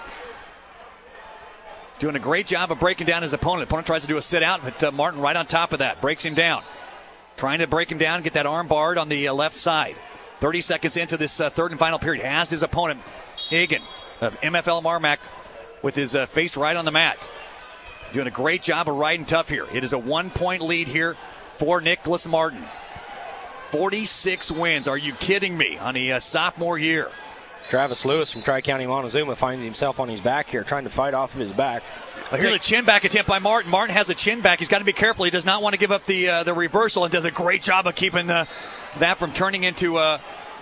Doing a great job of breaking down his opponent. The opponent tries to do a sit-out, but Martin right on top of that. Breaks him down. Trying to break him down, get that arm barred on the left side. 30 seconds into this third and final period. Has his opponent, Egan of MFL Marmac, with his face right on the mat. Doing a great job of riding tough here. It is a 1-point lead here for Nicholas Martin. 46 wins. Are you kidding me? On a sophomore year. Travis Lewis from Tri-County Montezuma finds himself on his back here, trying to fight off of his back. Well, here's a chin back attempt by Martin. Martin has a chin back. He's got to be careful. He does not want to give up the reversal, and does a great job of keeping that from turning into a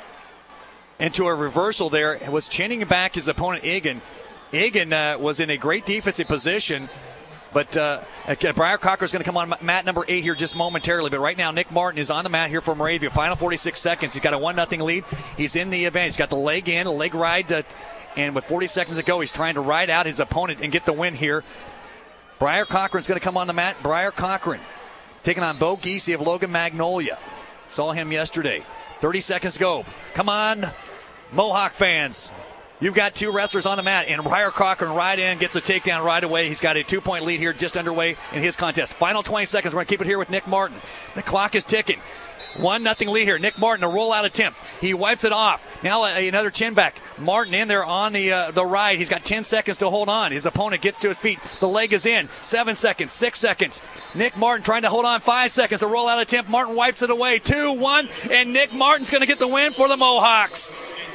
reversal there. It was chinning back his opponent, Egan. Egan was in a great defensive position, but Briar Cochran is going to come on mat number 8 here just momentarily. But right now, Nick Martin is on the mat here for Moravia. Final 46 seconds. He's got a 1-0 lead. He's in the advantage. He's got the leg in, a leg ride, and with 40 seconds to go, he's trying to ride out his opponent and get the win here. Briar Cochran's going to come on the mat. Briar Cochran taking on Bo Giese of Logan Magnolia. Saw him yesterday. 30 seconds to go. Come on, Mohawk fans. You've got 2 wrestlers on the mat, and Briar Cochran right in, gets a takedown right away. He's got a 2-point lead here just underway in his contest. Final 20 seconds. We're going to keep it here with Nick Martin. The clock is ticking. 1-0 lead here. Nick Martin, a rollout attempt. He wipes it off. Now another chin back. Martin in there on the ride. He's got 10 seconds to hold on. His opponent gets to his feet. The leg is in. 7 seconds, 6 seconds. Nick Martin trying to hold on. 5 seconds. A rollout attempt. Martin wipes it away. 2-1. And Nick Martin's going to get the win for the Mohawks.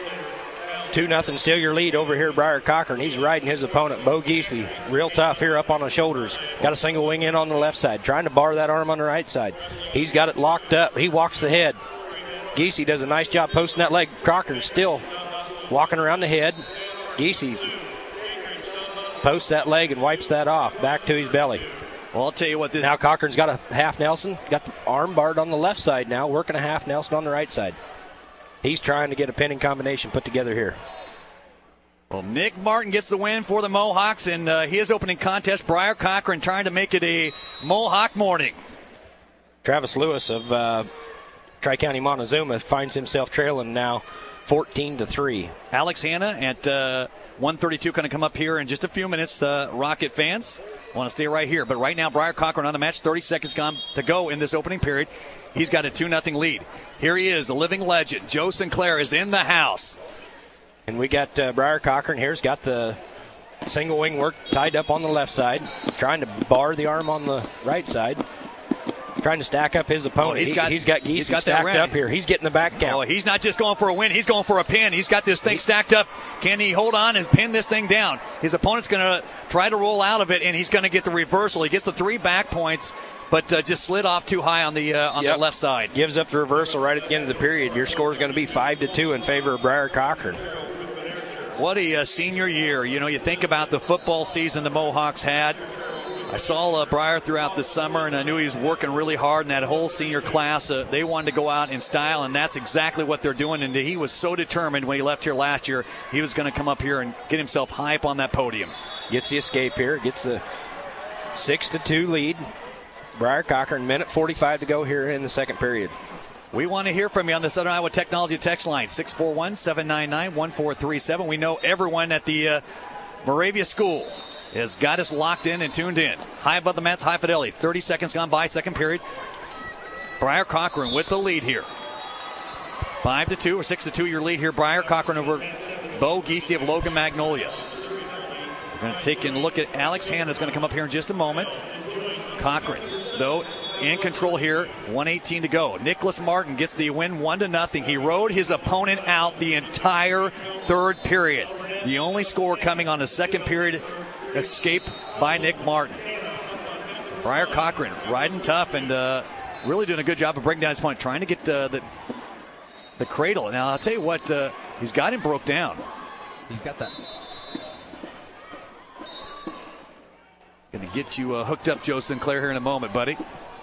2-0, still your lead over here, Briar Cochran. He's riding his opponent, Bo Giese. Real tough here up on the shoulders. Got a single wing in on the left side, trying to bar that arm on the right side. He's got it locked up. He walks the head. Giese does a nice job posting that leg. Cochrane still walking around the head. Giese posts that leg and wipes that off. Back to his belly. Well, I'll tell you what this... Now Cochrane's got a half Nelson. Got the arm barred on the left side now. Working a half Nelson on the right side. He's trying to get a pinning combination put together here. Well, Nick Martin gets the win for the Mohawks in his opening contest. Briar Cochrane trying to make it a Mohawk morning. Travis Lewis of Tri-County Montezuma finds himself trailing now 14-3. Alex Hanna at 1:32 going to come up here in just a few minutes. Rocket fans want to stay right here. But right now, Briar Cochrane on the match. 30 seconds gone to go in this opening period. He's got a 2-0 lead. Here he is, the living legend. Joe Sinclair is in the house. And we got Briar Cochrane here's got the single wing work tied up on the left side, trying to bar the arm on the right side, trying to stack up his opponent. He's got Giese stacked up here. He's getting the back count. Oh, he's not just going for a win. He's going for a pin. He's got this thing stacked up. Can he hold on and pin this thing down? His opponent's going to try to roll out of it, and he's going to get the reversal. He gets the 3 back points, but just slid off too high on the left side. Gives up the reversal right at the end of the period. Your score is going to be 5-2 in favor of Briar Cochrane. What a senior year. You know, you think about the football season the Mohawks had. I saw Briar throughout the summer, and I knew he was working really hard in that whole senior class. They wanted to go out in style, and that's exactly what they're doing. And he was so determined when he left here last year, he was going to come up here and get himself high up on that podium. Gets the escape here, gets the 6-2 lead. Briar Cochrane, 1:45 to go here in the second period. We want to hear from you on the Southern Iowa Technology text line, 641-799-1437. We know everyone at the Moravia School has got us locked in and tuned in. High above the mats, high fidelity. 30 seconds gone by, second period. Briar Cochrane with the lead here. 5-2 or 6-2 your lead here. Briar Cochrane over Bo Giese of Logan Magnolia. We're going to take a look at Alex Hanna. Is going to come up here in just a moment. Cochrane, though, in control here. 1:18 to go. Nicholas Martin gets the win 1-0. He rode his opponent out the entire third period. The only score coming on the second period escape by Nick Martin. Briar Cochrane riding tough and really doing a good job of breaking down his point, trying to get the cradle. Now, I'll tell you what, he's got him broke down. He's got that. Going to get you hooked up, Joe Sinclair, here in a moment, buddy.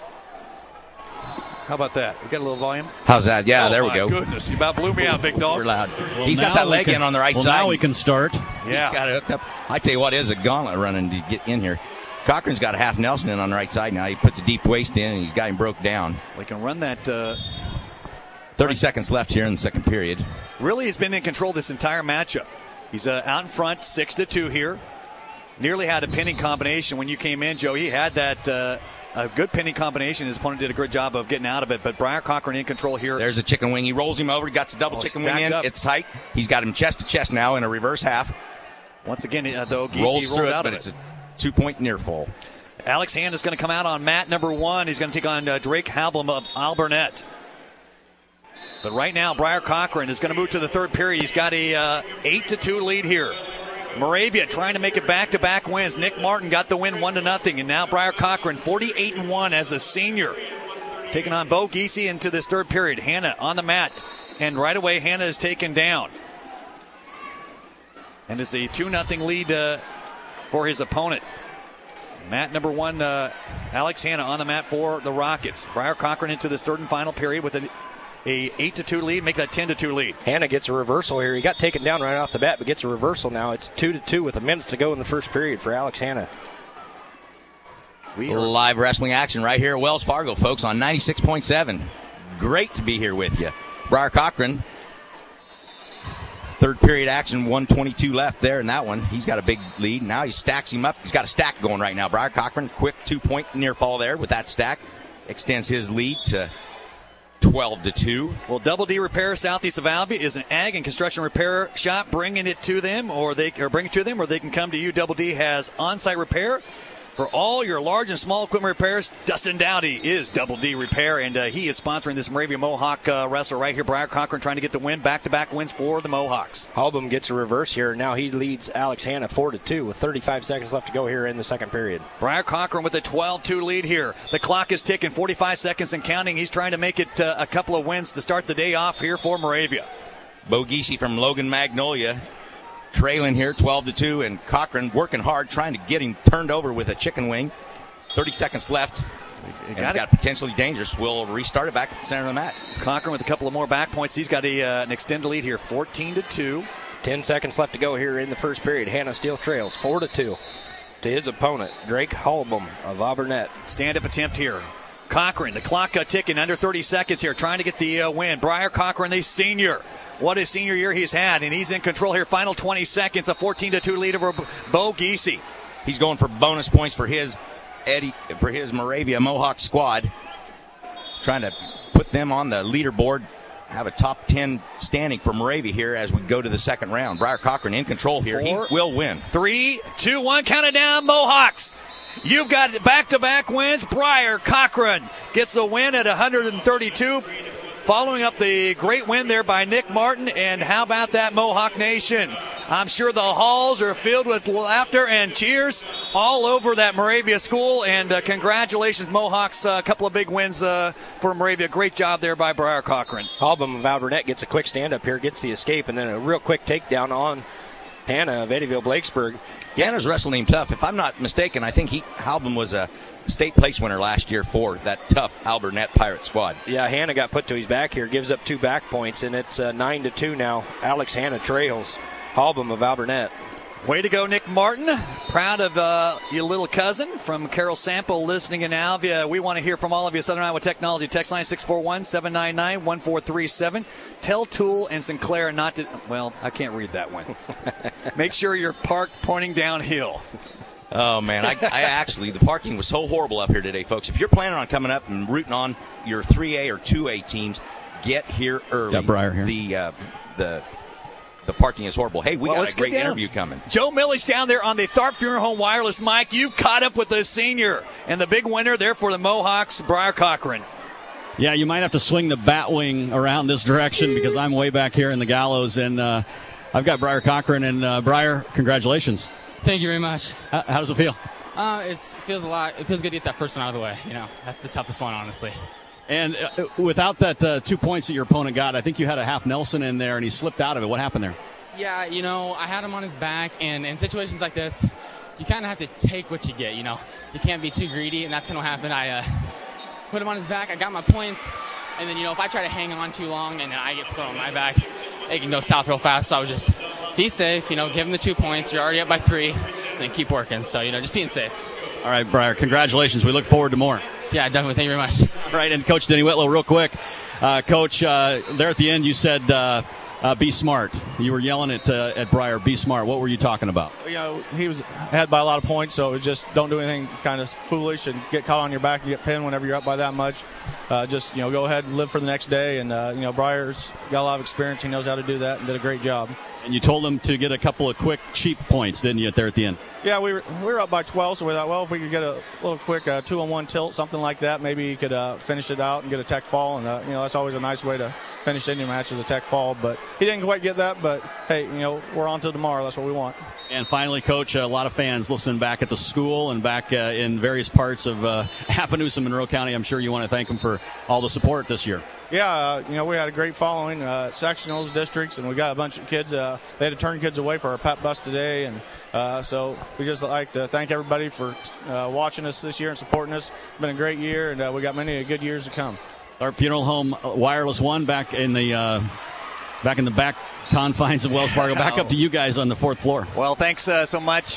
How about that? We got a little volume? How's that? Yeah, there we go. Oh, my goodness. You about blew me out, big dog. We're loud. Well, he's got that leg in on the right side. Now we can start. Yeah. He's got it hooked up. I tell you what, it is a gauntlet running to get in here. Cochrane's got a half Nelson in on the right side now. He puts a deep waist in, and he's got him broke down. We can run that. 30 seconds left here in the second period. Really has been in control this entire matchup. He's out in front, 6-2 here. Nearly had a pinning combination when you came in, Joe. He had that a good pinning combination. His opponent did a good job of getting out of it, but Briar Cochrane in control here. There's a chicken wing. He rolls him over. He got the double chicken wing in. Up. It's tight. He's got him chest to chest now in a reverse half. Once again, though, Giese rolls out but of it. It's a 2-point near fall. Alex Hand is going to come out on mat number 1. He's going to take on Drake Halblum of Alburnett. But right now, Briar Cochrane is going to move to the third period. He's got a 8-2 lead here. Moravia trying to make it back-to-back wins. Nick Martin got the win 1-0, and now Briar Cochrane 48-1 as a senior, taking on Bo Giese into this third period. Hanna on the mat, and right away Hanna is taken down, and it's a 2-0 lead for his opponent. Mat number 1, Alex Hanna on the mat for the Rockets. Briar Cochrane into this third and final period with a 8-2 lead, make that 10-2 lead. Hanna gets a reversal here. He got taken down right off the bat, but gets a reversal now. It's 2-2 with a minute to go in the first period for Alex Hanna. Live wrestling action right here at Wells Fargo, folks, on 96.7. Great to be here with you. Briar Cochrane, third period action, 1:22 left there in that one. He's got a big lead. Now he stacks him up. He's got a stack going right now. Briar Cochrane, quick 2-point near fall there with that stack. Extends his lead to 12-2. Well, Double D Repair southeast of Albi is an ag and construction repair shop. Bringing it to them, or they can come to you. Double D has on-site repair, For all your large and small equipment repairs, Dustin Dowdy is Double D Repair, and he is sponsoring this Moravia Mohawk wrestler right here. Briar Cochran trying to get the win, back-to-back wins for the Mohawks. Halbum gets a reverse here. Now he leads Alex Hanna 4-2 with 35 seconds left to go here in the second period. Briar Cochran with a 12-2 lead here. The clock is ticking, 45 seconds and counting. He's trying to make it a couple of wins to start the day off here for Moravia. Bo Giese from Logan Magnolia trailing here 12-2, and Cochran working hard trying to get him turned over with a chicken wing. 30 seconds left. Got potentially dangerous. We'll restart it back at the center of the mat. Cochran with a couple of more back points. He's got an extended lead here, 14-2. 10 seconds left to go here in the first period. Hanna still trails 4-2 to his opponent, Drake Halbum of Auburnett. Stand-up attempt here. Cochran, the clock ticking, under 30 seconds here, trying to get the win. Briar Cochran, the senior. What a senior year he's had, and he's in control here. Final 20 seconds, a 14-2 lead over Bo Giese. He's going for bonus points for his Moravia Mohawk squad. Trying to put them on the leaderboard. Have a top 10 standing for Moravia here as we go to the second round. Briar Cochran in control here. He will win. 3, 2, 1, count it down, Mohawks. You've got back-to-back wins. Briar Cochran gets a win at 132. Following up the great win there by Nick Martin. And how about that, Mohawk Nation? I'm sure the halls are filled with laughter and cheers all over that Moravia school. And congratulations, Mohawks. A couple of big wins for Moravia. Great job there by Briar Cochran. Halbum of Auburnett gets a quick stand-up here, gets the escape, and then a real quick takedown on Hanna of Eddyville-Blakesburg. Hanna's wrestling him tough. If I'm not mistaken, I think Halbum was a state place winner last year for that tough Auburnett Pirate squad. Yeah, Hanna got put to his back here, gives up 2 back points, and it's 9-2 now. Alex Hanna trails Halbum of Auburnett. Way to go, Nick Martin. Proud of your little cousin from Carroll Sample listening in Alvia. We want to hear from all of you. Southern Iowa Technology. Text line 641-799-1437. Tell Tool and Sinclair not to... Well, I can't read that one. Make sure you're parked pointing downhill. Oh, man. I actually, the parking was so horrible up here today, folks. If you're planning on coming up and rooting on your 3A or 2A teams, get here early. Got Briar here. The parking is horrible. Hey, we got a great interview coming. Joe Millich down there on the Tharp Funeral Home wireless mic. You've caught up with the senior. And the big winner there for the Mohawks, Briar Cochran. Yeah, you might have to swing the bat wing around this direction because I'm way back here in the gallows. And I've got Briar Cochran. And Briar, congratulations. Thank you very much. How does it feel? It feels a lot. It feels good to get that first one out of the way. You know, that's the toughest one, honestly. And without that 2 points that your opponent got, I think you had a half Nelson in there, and he slipped out of it. What happened there? Yeah, you know, I had him on his back, and in situations like this, you kind of have to take what you get, you know. You can't be too greedy, and that's going to happen. I put him on his back. I got my points, and then, you know, if I try to hang on too long and then I get put on my back, it can go south real fast. So I was just, be safe, you know, give him the 2 points. You're already up by 3, and then keep working. So, you know, just being safe. All right, Briar, congratulations. We look forward to more. Yeah, definitely. Thank you very much. All right, and Coach Denny Whitlow, real quick. Coach, there at the end you said be smart. You were yelling at Briar, be smart. What were you talking about? You know, he was ahead by a lot of points, so it was just don't do anything kind of foolish and get caught on your back and get pinned whenever you're up by that much. Just, you know, go ahead and live for the next day. And, you know, Briar's got a lot of experience. He knows how to do that and did a great job. And you told him to get a couple of quick, cheap points, didn't you, there at the end? Yeah, we were up by 12, so we thought, well, if we could get a little quick 2-on-1 tilt, something like that, maybe he could finish it out and get a tech fall. And, you know, that's always a nice way to finish any match as a tech fall. But he didn't quite get that. But, hey, you know, we're on to tomorrow. That's what we want. And finally, Coach, a lot of fans listening back at the school and back in various parts of Appaloosa, Monroe County. I'm sure you want to thank them for all the support this year. Yeah, you know, we had a great following, sectionals, districts, and we got a bunch of kids. They had to turn kids away for our pep bus today, and so we just like to thank everybody for watching us this year and supporting us. It's been a great year, and we got many good years to come. Our Funeral Home Wireless One back in the back confines of Wells Fargo. Back up to you guys on the 4th floor. Well, thanks so much,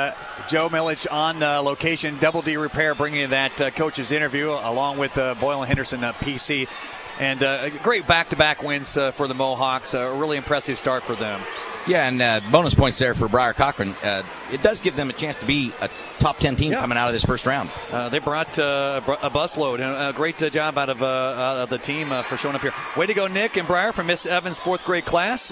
Joe Millich on location. Double D Repair bringing you that coach's interview along with Boyle and Henderson PC. And great back-to-back wins for the Mohawks. A really impressive start for them. Yeah, and bonus points there for Briar Cochran. It does give them a chance to be a top 10 team coming out of this first round. They brought a busload, and a great job out of the team for showing up here. Way to go, Nick and Briar from Miss Evans' 4th grade class.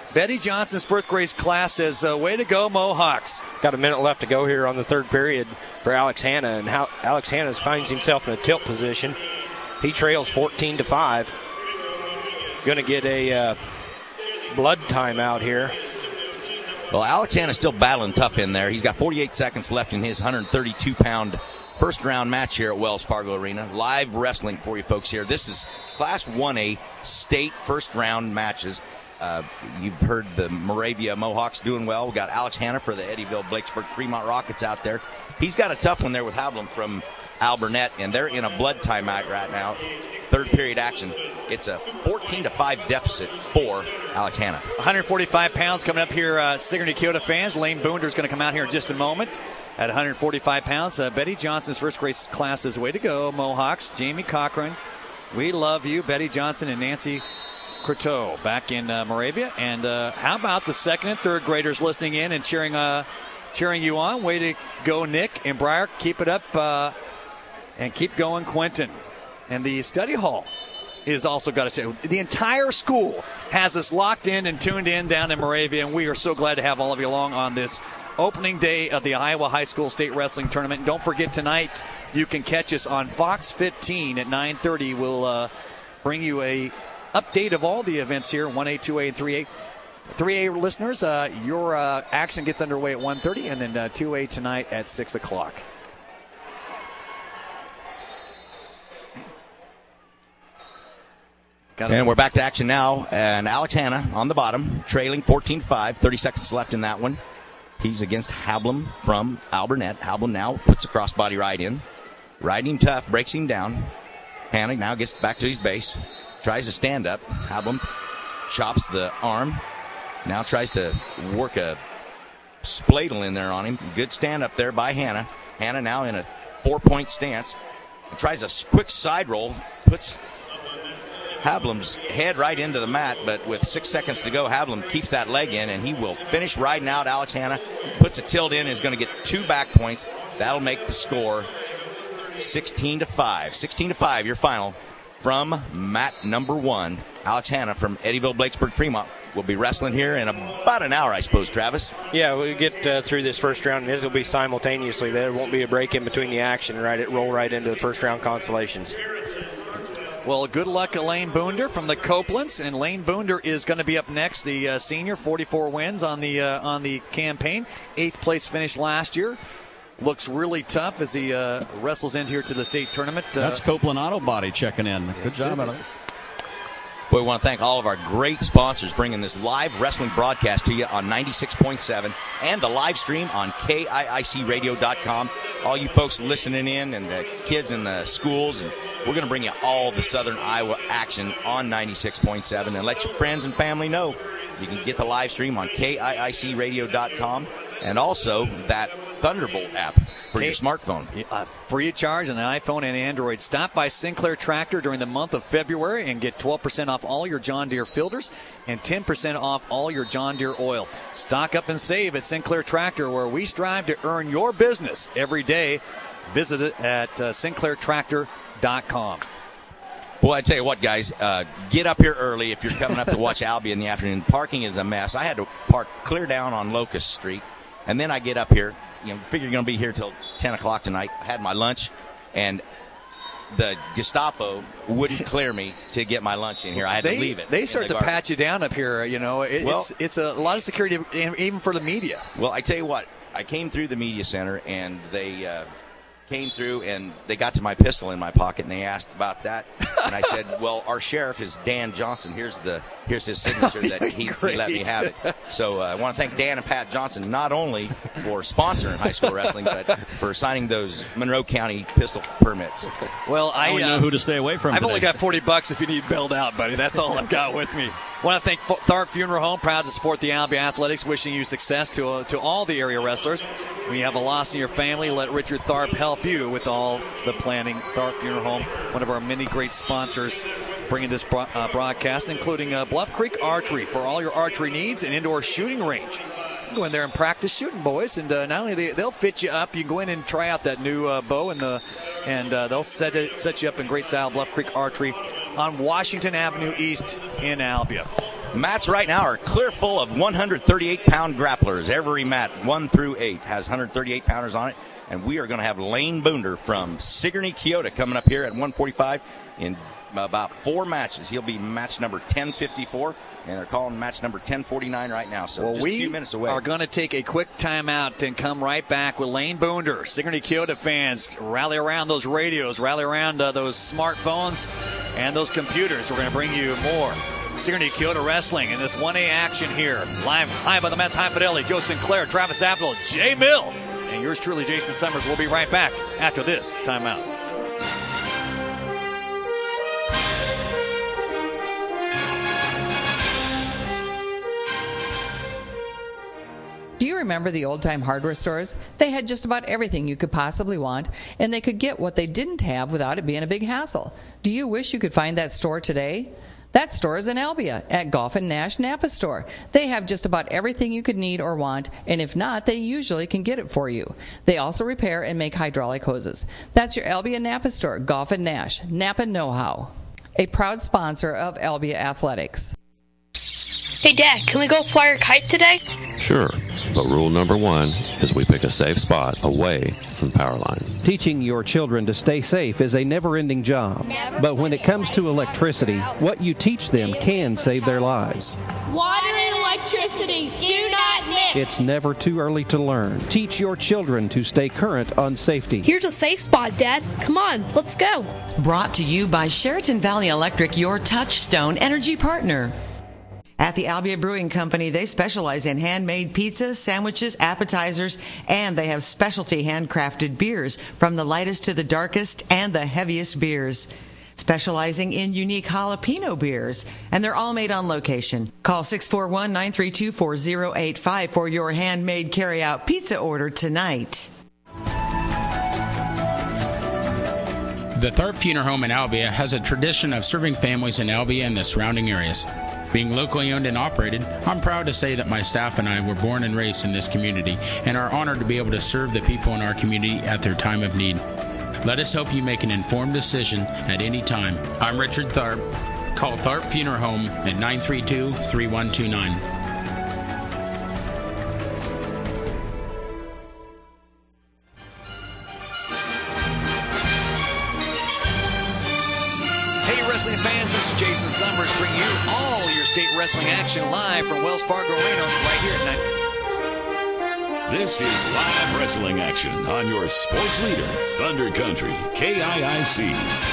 Betty Johnson's fourth grade class says, way to go, Mohawks. Got a minute left to go here on the third period for Alex Hanna, and Alex Hanna finds himself in a tilt position. He trails 14-5. Going to get a blood timeout here. Well, Alex Hanna's still battling tough in there. He's got 48 seconds left in his 132-pound first-round match here at Wells Fargo Arena. Live wrestling for you folks here. This is Class 1A state first-round matches. You've heard the Moravia Mohawks doing well. We've got Alex Hanna for the Eddyville Blakesburg Fremont Rockets out there. He's got a tough one there with Hablum from Alburnett, and they're in a blood timeout right now. Third period action. It's a 14-5 deficit for Alex Hanna. 145 pounds coming up here, Sigourney Kyoto fans. Lane Boonder's going to come out here in just a moment at 145 pounds. Betty Johnson's first grade class is way to go, Mohawks. Jamie Cochran, we love you. Betty Johnson and Nancy Croteau back in Moravia. And how about the second and third graders listening in and cheering you on? Way to go, Nick and Briar. Keep it up and keep going, Quentin. And the study hall is also got to say, the entire school has us locked in and tuned in down in Moravia, and we are so glad to have all of you along on this opening day of the Iowa High School State Wrestling Tournament. And don't forget, tonight you can catch us on Fox 15 at 9:30. We'll bring you a update of all the events here, 1A, 2A, and 3A. 3A listeners, your action gets underway at 1:30, and then 2A tonight at 6 o'clock. And we're back to action now. And Alex Hanna on the bottom, trailing 14-5. 30 seconds left in that one. He's against Hablum from Alburnett. Hablum now puts a crossbody right in. Riding him tough, breaks him down. Hanna now gets back to his base. Tries to stand up. Hablum chops the arm. Now tries to work a spladle in there on him. Good stand up there by Hanna. Hanna now in a 4-point stance. Tries a quick side roll. Puts Hablum's head right into the mat, but with 6 seconds to go, Hablum keeps that leg in, and he will finish riding out. Alex Hanna puts a tilt in, is going to get 2 back points. That'll make the score 16-5. 16-5, your final from mat number 1. Alex Hanna from Eddyville, Blakesburg, Fremont will be wrestling here in about an hour, I suppose, Travis. Yeah, we'll get through this first round, and it'll be simultaneously. There won't be a break in between the action, right? It roll right into the first round consolations. Well, good luck to Lane Boonder from the Copelands, and Lane Boonder is going to be up next. The senior, 44 wins on the campaign, 8th place finish last year. Looks really tough as he wrestles in here to the state tournament. That's Copeland Auto Body checking in. Good job out of this. Boy, we want to thank all of our great sponsors bringing this live wrestling broadcast to you on 96.7 and the live stream on KIICradio.com. All you folks listening in and the kids in the schools, and we're going to bring you all the Southern Iowa action on 96.7 and let your friends and family know. You can get the live stream on KIICradio.com and also that Thunderbolt app for your smartphone. Free of charge on the iPhone and Android. Stop by Sinclair Tractor during the month of February and get 12% off all your John Deere filters and 10% off all your John Deere oil. Stock up and save at Sinclair Tractor, where we strive to earn your business every day. Visit it at sinclairtractor.com. Boy, I tell you what, guys, get up here early if you're coming up to watch Albia in the afternoon. Parking is a mess. I had to park clear down on Locust Street, and then I get up here. Figure you're going to be here till 10 o'clock tonight. I had my lunch, and the Gestapo wouldn't clear me to get my lunch in here. I had to leave it. They start to pat you down up here. It's a lot of security, even for the media. Well, I tell you what, I came through the media center, and they came through, and they got to my pistol in my pocket, and they asked about that. And I said, well, our sheriff is Dan Johnson. Here's his signature that he let me have it. So I want to thank Dan and Pat Johnson not only for sponsoring high school wrestling, but for signing those Monroe County pistol permits. Well, I know who to stay away from. I've only got $40 if you need bailed out, buddy. That's all I've got with me. I want to thank Tharp Funeral Home, proud to support the Albia Athletics, wishing you success to all the area wrestlers. When you have a loss in your family, let Richard Tharp help you with all the planning. Tharp Funeral Home, one of our many great sponsors, bringing this broadcast, including Bluff Creek Archery for all your archery needs, an indoor shooting range. Go in there and practice shooting, boys, and not only they'll fit you up, you can go in and try out that new bow, and they'll set you up in great style. Bluff Creek Archery on Washington Avenue East in Albia. Mats right now are clear full of 138-pound grapplers. Every mat, 1 through 8, has 138-pounders on it. And we are going to have Lane Boonder from Sigourney Keota coming up here at 145 in about 4 matches. He'll be match number 1054, and they're calling match number 1049 right now. So just a few minutes away. We are going to take a quick timeout and come right back with Lane Boonder. Sigourney Keota fans, rally around those radios, rally around those smartphones and those computers. We're going to bring you more Sigourney Keota Wrestling in this 1A action here. Live high by the Mets, High Fidelity, Joe Sinclair, Travis Apple, Jay Mill, and yours truly, Jason Summers. We'll be right back after this timeout. Do you remember the old-time hardware stores? They had just about everything you could possibly want, and they could get what they didn't have without it being a big hassle. Do you wish you could find that store today? That store is in Albia at Golf and Nash Napa Store. They have just about everything you could need or want, and if not, they usually can get it for you. They also repair and make hydraulic hoses. That's your Albia Napa Store, Golf and Nash, Napa Know-How. A proud sponsor of Albia Athletics. Hey, Dad, can we go fly our kite today? Sure, but rule number 1 is we pick a safe spot away from the power line. Teaching your children to stay safe is a never-ending job. But when it comes to electricity, what you teach them can save their lives. Water and electricity do not mix. It's never too early to learn. Teach your children to stay current on safety. Here's a safe spot, Dad. Come on, let's go. Brought to you by Sheraton Valley Electric, your touchstone energy partner. At the Albia Brewing Company, they specialize in handmade pizzas, sandwiches, appetizers, and they have specialty handcrafted beers, from the lightest to the darkest and the heaviest beers. Specializing in unique jalapeno beers, and they're all made on location. Call 641-932-4085 for your handmade carry-out pizza order tonight. The Tharp Funeral Home in Albia has a tradition of serving families in Albia and the surrounding areas. Being locally owned and operated, I'm proud to say that my staff and I were born and raised in this community and are honored to be able to serve the people in our community at their time of need. Let us help you make an informed decision at any time. I'm Richard Tharp. Call Tharp Funeral Home at 932-3129. Wrestling fans, this is Jason Summers bringing you all your state wrestling action live from Wells Fargo Arena right here at 9. This is live wrestling action on your sports leader, Thunder Country, KIIC.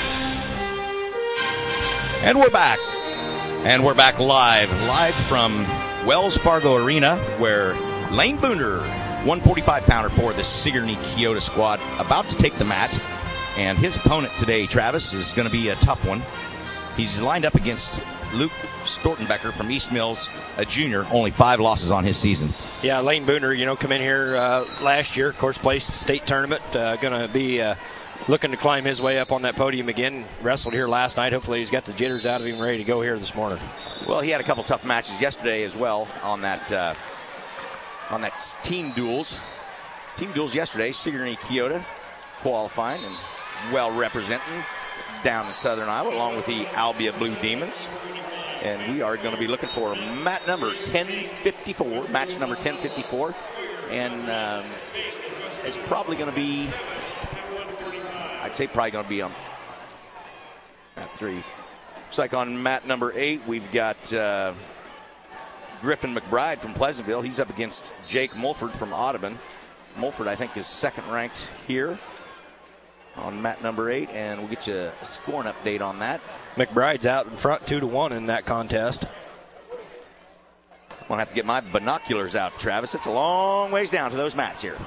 And we're back. And we're back live from Wells Fargo Arena, where Lane Boonder, 145-pounder for the Sigourney Keota squad, about to take the mat. And his opponent today, Travis, is going to be a tough one. He's lined up against Luke Stortenbecker from East Mills, a junior, only 5 losses on his season. Yeah, Lane Boonder, come in here last year, of course, placed the state tournament. Going to be looking to climb his way up on that podium again. Wrestled here last night. Hopefully he's got the jitters out of him, ready to go here this morning. Well, he had a couple tough matches yesterday as well on that team duels. Team duels yesterday, Sigourney Keota qualifying and well representing down in Southern Iowa, along with the Albia Blue Demons. And we are going to be looking for mat number 1054, match number 1054. And it's probably going to be, I'd say probably going to be on mat 3. Looks like on mat number 8, we've got Griffin McBride from Pleasantville. He's up against Jake Mulford from Audubon. Mulford, I think, is second ranked here on mat number 8, and we'll get you a scoring update on that. McBride's out in front 2-1 in that contest. I'm going to have to get my binoculars out, Travis. It's a long ways down to those mats here.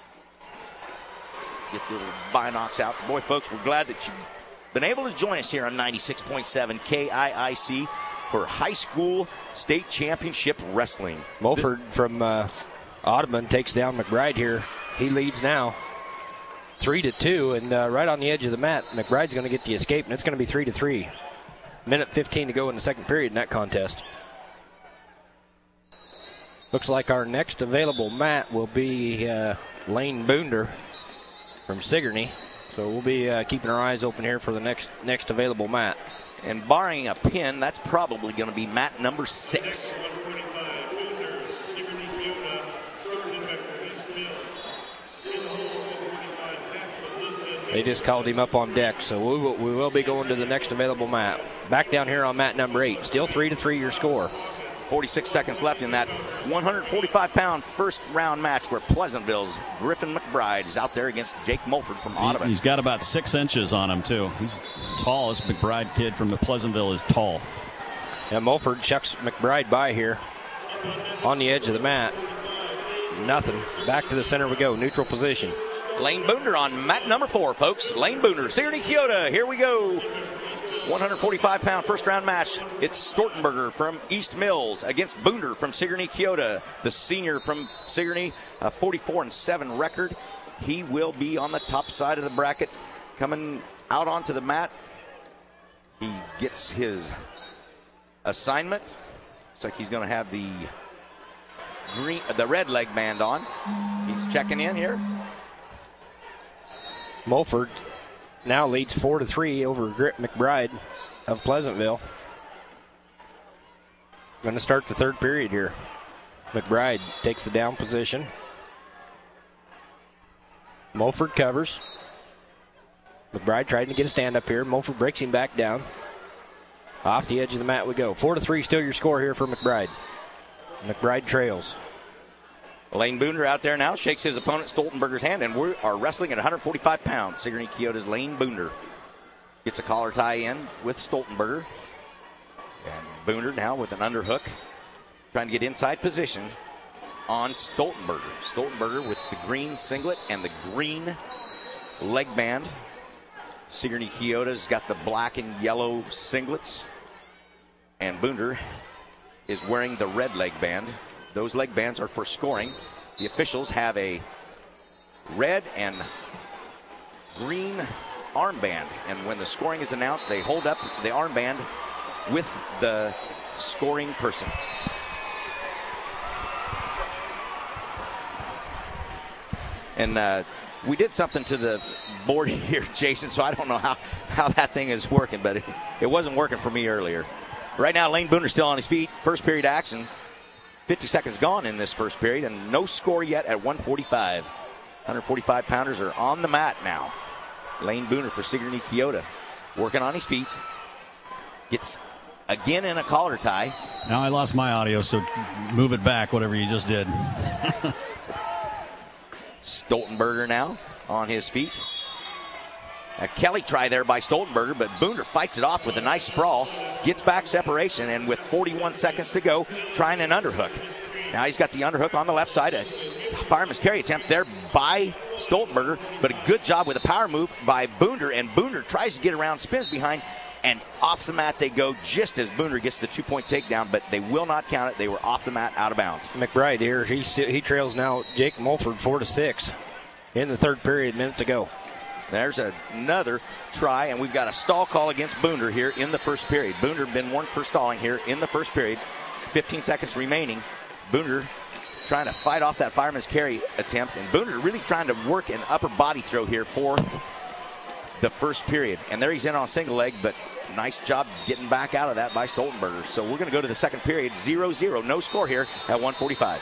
Get the little binocs out. Boy, folks, we're glad that you've been able to join us here on 96.7 KIIC for high school state championship wrestling. Mulford from Audubon takes down McBride here. He leads now 3-2, and right on the edge of the mat, McBride's going to get the escape, and it's going to be 3-3. Minute 15 to go in the second period in that contest. Looks like our next available mat will be Lane Boonder from Sigourney. So we'll be keeping our eyes open here for the next available mat. And barring a pin, that's probably going to be mat number 6. They just called him up on deck, so we will be going to the next available mat. Back down here on mat number 8. Still 3-3 your score. 46 seconds left in that 145-pound first-round match where Pleasantville's Griffin McBride is out there against Jake Mulford from Audubon. He's got about 6 inches on him, too. He's tall. This McBride kid from the Pleasantville is tall. And Mulford chucks McBride by here on the edge of the mat. Nothing. Back to the center we go. Neutral position. Lane Boonder on mat number 4, folks. Lane Boonder, Sigourney Keota. Here we go. 145-pound first-round match. It's Stortenberger from East Mills against Boonder from Sigourney Keota. The senior from Sigourney, a 44-7 record. He will be on the top side of the bracket. Coming out onto the mat. He gets his assignment. Looks like he's going to have the red leg band on. He's checking in here. Mulford now leads 4-3 over Grit McBride of Pleasantville. Going to start the third period here. McBride takes the down position. Mulford covers. McBride trying to get a stand up here. Mulford breaks him back down. Off the edge of the mat we go. 4-3 still your score here for McBride. McBride trails. Lane Boonder out there now, shakes his opponent Stoltenberger's hand, and we are wrestling at 145 pounds. Sigourney Keota's Lane Boonder gets a collar tie in with Stoltenberger. And Boonder now with an underhook, trying to get inside position on Stoltenberger. Stoltenberger with the green singlet and the green leg band. Sigourney Keota's got the black and yellow singlets. And Boonder is wearing the red leg band. Those leg bands are for scoring. The officials have a red and green armband. And when the scoring is announced, they hold up the armband with the scoring person. And we did something to the board here, Jason, so I don't know how that thing is working, but it wasn't working for me earlier. Right now, Lane Boonder still on his feet. First period action. 50 seconds gone in this first period, and no score yet at 145. 145-pounders are on the mat now. Lane Boonder for Sigourney Keota, working on his feet. Gets again in a collar tie. Now I lost my audio, so move it back, whatever you just did. Stoltenberger now on his feet. A Kelly try there by Stoltenberger, but Boonder fights it off with a nice sprawl, gets back separation, and with 41 seconds to go, trying an underhook. Now he's got the underhook on the left side. A fireman's carry attempt there by Stoltenberger, but a good job with a power move by Boonder, and Boonder tries to get around, spins behind, and off the mat they go just as Boonder gets the 2-point takedown, but they will not count it. They were off the mat, out of bounds. McBride here, he trails now Jake Mulford 4-6 in the third period, minute to go. There's another try, and we've got a stall call against Boonder here in the first period. Boonder been warned for stalling here in the first period. 15 seconds remaining. Boonder trying to fight off that fireman's carry attempt, and Boonder really trying to work an upper body throw here for the first period. And there he's in on a single leg, but nice job getting back out of that by Stoltenberger. So we're going to go to the second period, 0-0. No score here at 145.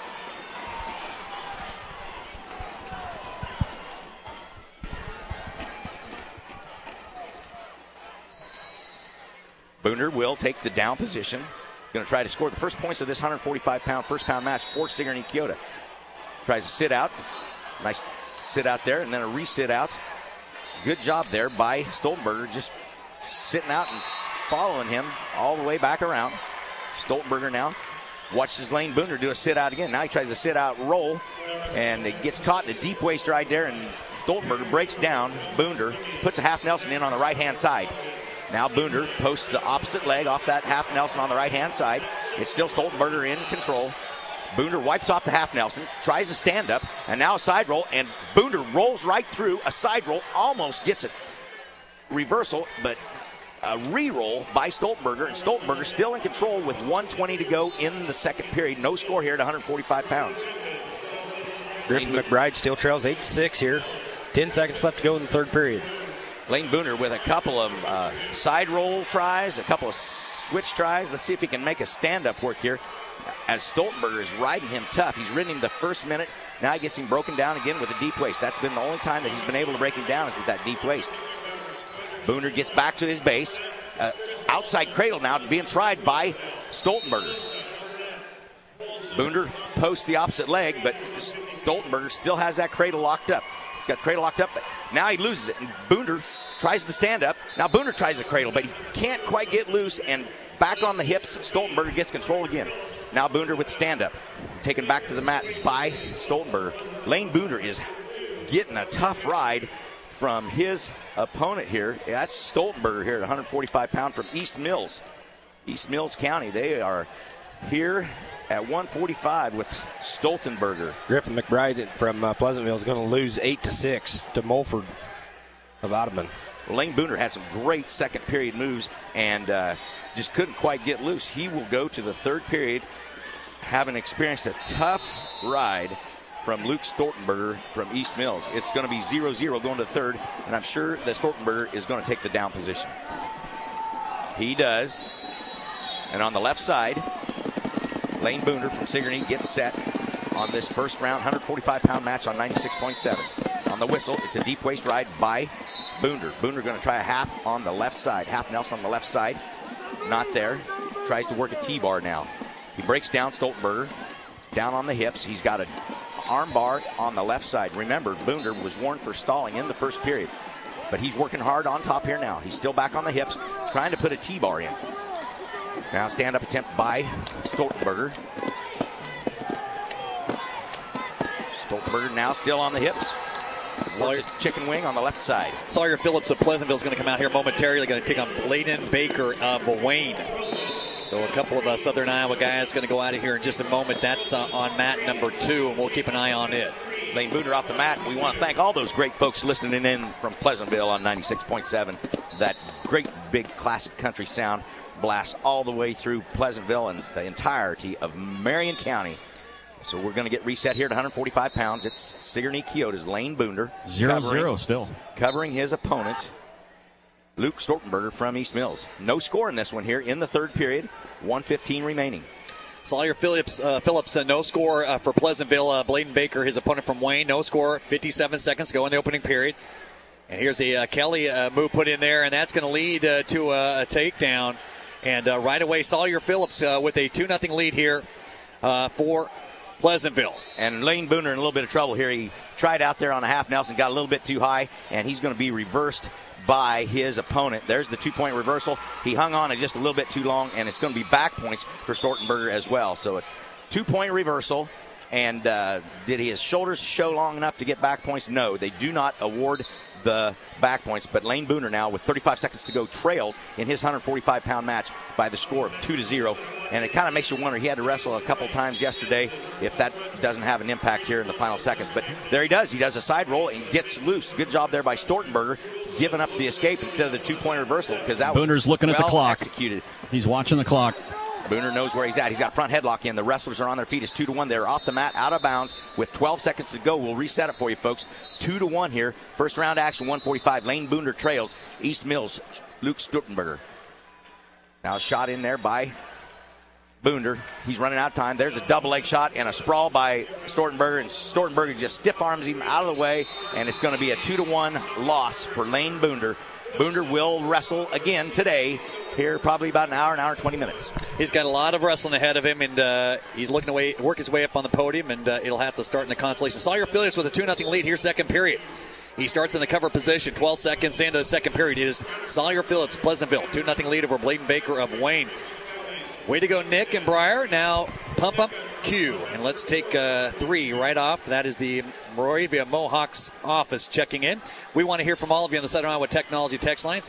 Boonder will take the down position. Going to try to score the first points of this 145-pound first-pound match for Sigourney Keota. Tries to sit out. Nice sit out there, and then a re-sit out. Good job there by Stoltenberger, just sitting out and following him all the way back around. Stoltenberger now watches Lane Boonder do a sit out again. Now he tries to sit out roll, and it gets caught in a deep waist right there, and Stoltenberger breaks down. Boonder puts a half Nelson in on the right-hand side. Now Boonder posts the opposite leg off that half Nelson on the right-hand side. It's still Stoltenberger in control. Boonder wipes off the half Nelson, tries to stand up, and now a side roll, and Boonder rolls right through a side roll, almost gets a reversal, but a re-roll by Stoltenberger, and Stoltenberger still in control with 1:20 to go in the second period. No score here at 145 pounds. Griffin McBride still trails 8-6 here. 10 seconds left to go in the third period. Lane Booner with a couple of side roll tries, a couple of switch tries. Let's see if he can make a stand-up work here as Stoltenberger is riding him tough. He's ridden him the first minute. Now he gets him broken down again with a deep waist. That's been the only time that he's been able to break him down is with that deep waist. Booner gets back to his base. Outside cradle now being tried by Stoltenberger. Booner posts the opposite leg, but Stoltenberger still has that cradle locked up. He's got cradle locked up, but now he loses it. And Booner tries the stand-up. Now Booner tries the cradle, but he can't quite get loose, and back on the hips, Stoltenberger gets control again. Now Booner with stand-up, taken back to the mat by Stoltenberger. Lane Booner is getting a tough ride from his opponent here. That's Stoltenberger here at 145 pounds from East Mills. East Mills County, they are here at 145 with Stoltenberger. Griffin McBride from Pleasantville is going to lose 8-6 to Mulford of Ottoman. Well, Lane Booner had some great second period moves and just couldn't quite get loose. He will go to the third period, having experienced a tough ride from Luke Stoltenberger from East Mills. It's going to be 0-0 going to the third, and I'm sure that Stoltenberger is going to take the down position. He does. And on the left side, Lane Booner from Sigourney gets set on this first round 145-pound match on 96.7. On the whistle, it's a deep waist ride by Booner. Booner going to try a half on the left side. Half Nelson on the left side. Not there. Tries to work a T-bar now. He breaks down Stoltenberger. Down on the hips. He's got an arm bar on the left side. Remember, Booner was warned for stalling in the first period. But he's working hard on top here now. He's still back on the hips, trying to put a T-bar in. Now stand-up attempt by Stoltenberger. Stoltenberger now still on the hips. Works a chicken wing on the left side. Sawyer Phillips of Pleasantville is going to come out here momentarily. Going to take on Bladen Baker of Wayne. So a couple of Southern Iowa guys going to go out of here in just a moment. That's on mat number 2, and we'll keep an eye on it. Lane Booner off the mat. We want to thank all those great folks listening in from Pleasantville on 96.7. That great big classic country sound blasts all the way through Pleasantville and the entirety of Marion County. So we're going to get reset here at 145 pounds. It's Sigourney Keota's Lane Booner. 0-0 still. Covering his opponent, Luke Stoltenberger from East Mills. No score in this one here in the third period. 1:15 remaining. Sawyer Phillips, no score for Pleasantville. Bladen Baker, his opponent from Wayne, no score. 57 seconds to go in the opening period. And here's a Kelly move put in there, and that's going to lead to a takedown. And right away, Sawyer Phillips with a 2-0 lead here for Pleasantville. And Lane Booner in a little bit of trouble here. He tried out there on a half Nelson, got a little bit too high, and he's going to be reversed by his opponent. There's the 2-point reversal. He hung on it just a little bit too long, and it's going to be back points for Stoltenberger as well. So a 2-point reversal. And did his shoulders show long enough to get back points? No, they do not award the back points. But Lane Booner now with 35 seconds to go trails in his 145-pound match by the score of 2-0. And it kind of makes you wonder, he had to wrestle a couple times yesterday, if that doesn't have an impact here in the final seconds. But there he does. He does a side roll and gets loose. Good job there by Stoltenberger, giving up the escape instead of the 2-point reversal, because that Booner's was looking well at the clock. Executed. He's watching the clock. Booner knows where he's at. He's got front headlock in. The wrestlers are on their feet. It's 2-1. They're off the mat, out of bounds with 12 seconds to go. We'll reset it for you, folks. 2-1 here. First round action, 145. Lane Booner trails East Mills, Luke Stoltenberger. Now a shot in there by Booner. He's running out of time. There's a double leg shot and a sprawl by Stoltenberger, and Stoltenberger just stiff arms him out of the way, and it's going to be a 2-1 loss for Lane Booner. Booner will wrestle again today here, probably about an hour and 20 minutes. He's got a lot of wrestling ahead of him, and he's looking to work his way up on the podium, and it'll have to start in the consolation. Sawyer Phillips with a 2-0 lead here, second period. He starts in the cover position, 12 seconds into the second period. It is Sawyer Phillips, Pleasantville, 2-0 lead over Bladen Baker of Wayne. Way to go, Nick and Breyer. Now pump up Q, and let's take 3 right off. That is the Moravia Mohawks office checking in. We want to hear from all of you on the Southern Iowa Technology text line,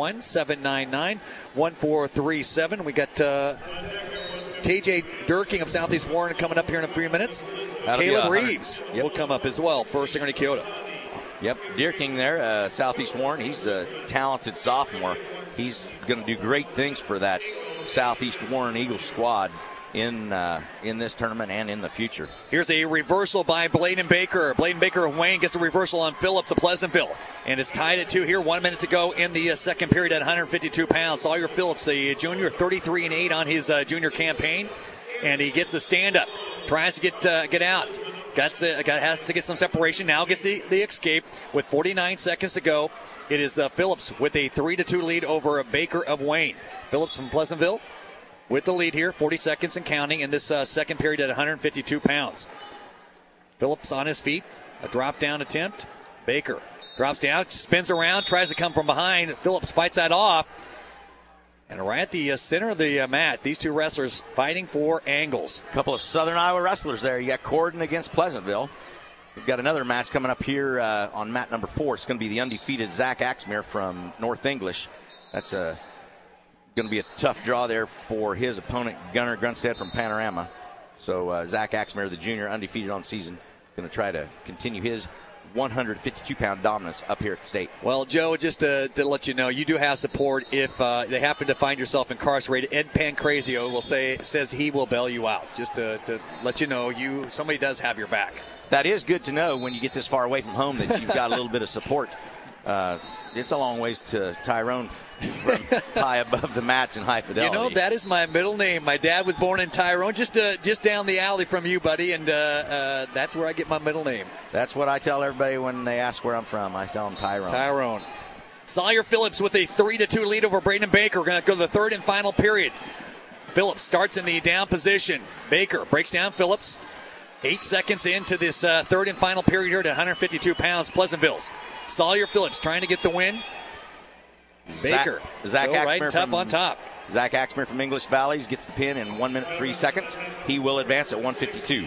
641-799-1437. We got TJ Durking of Southeast Warren coming up here in a few minutes. Caleb Reeves will come up as well for Sigourney Keota. Yep, Durking there, Southeast Warren. He's a talented sophomore. He's going to do great things for that Southeast Warren Eagles squad. in this tournament and in the future. Here's a reversal by Bladen Baker. Bladen Baker of Wayne gets a reversal on Phillips of Pleasantville. And it's tied at 2 here. 1 minute to go in the second period at 152 pounds. Sawyer Phillips, the junior, 33-8 on his junior campaign. And he gets a stand-up. Tries to get out. Has to get some separation. Now gets the escape with 49 seconds to go. It is Phillips with a 3-2 lead over Baker of Wayne. Phillips from Pleasantville with the lead here, 40 seconds and counting in this second period at 152 pounds. Phillips on his feet, a drop-down attempt. Baker drops down, spins around, tries to come from behind. Phillips fights that off. And right at the center of the mat, these two wrestlers fighting for angles. A couple of Southern Iowa wrestlers there. You got Corden against Pleasantville. We've got another match coming up here on mat number 4. It's going to be the undefeated Zach Axmere from North English. That's going to be a tough draw there for his opponent, Gunnar Grunstead from Panorama. So Zach Axmere, the junior, undefeated on season, going to try to continue his 152-pound dominance up here at the state. Well, Joe, just to let you know, you do have support if they happen to find yourself incarcerated. Ed Pancrazio says he will bail you out. Just to let you know, somebody does have your back. That is good to know when you get this far away from home that you've got a little bit of support. It's a long ways to Tyrone from high above the mats in High Fidelity. You know, that is my middle name. My dad was born in Tyrone, just down the alley from you, buddy, and that's where I get my middle name. That's what I tell everybody when they ask where I'm from. I tell them Tyrone. Tyrone. Sawyer Phillips with a 3-2 lead over Braden Baker. We're going to go to the third and final period. Phillips starts in the down position. Baker breaks down Phillips. 8 seconds into this third and final period here at 152 pounds, Pleasantville's. Sawyer Phillips trying to get the win. Baker, Zach Axmere right tough on top. Zach Axmere from English Valleys gets the pin in 1 minute 3 seconds. He will advance at 152.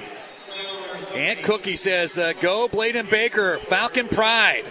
Aunt Cookie says, go Bladen Baker, Falcon Pride.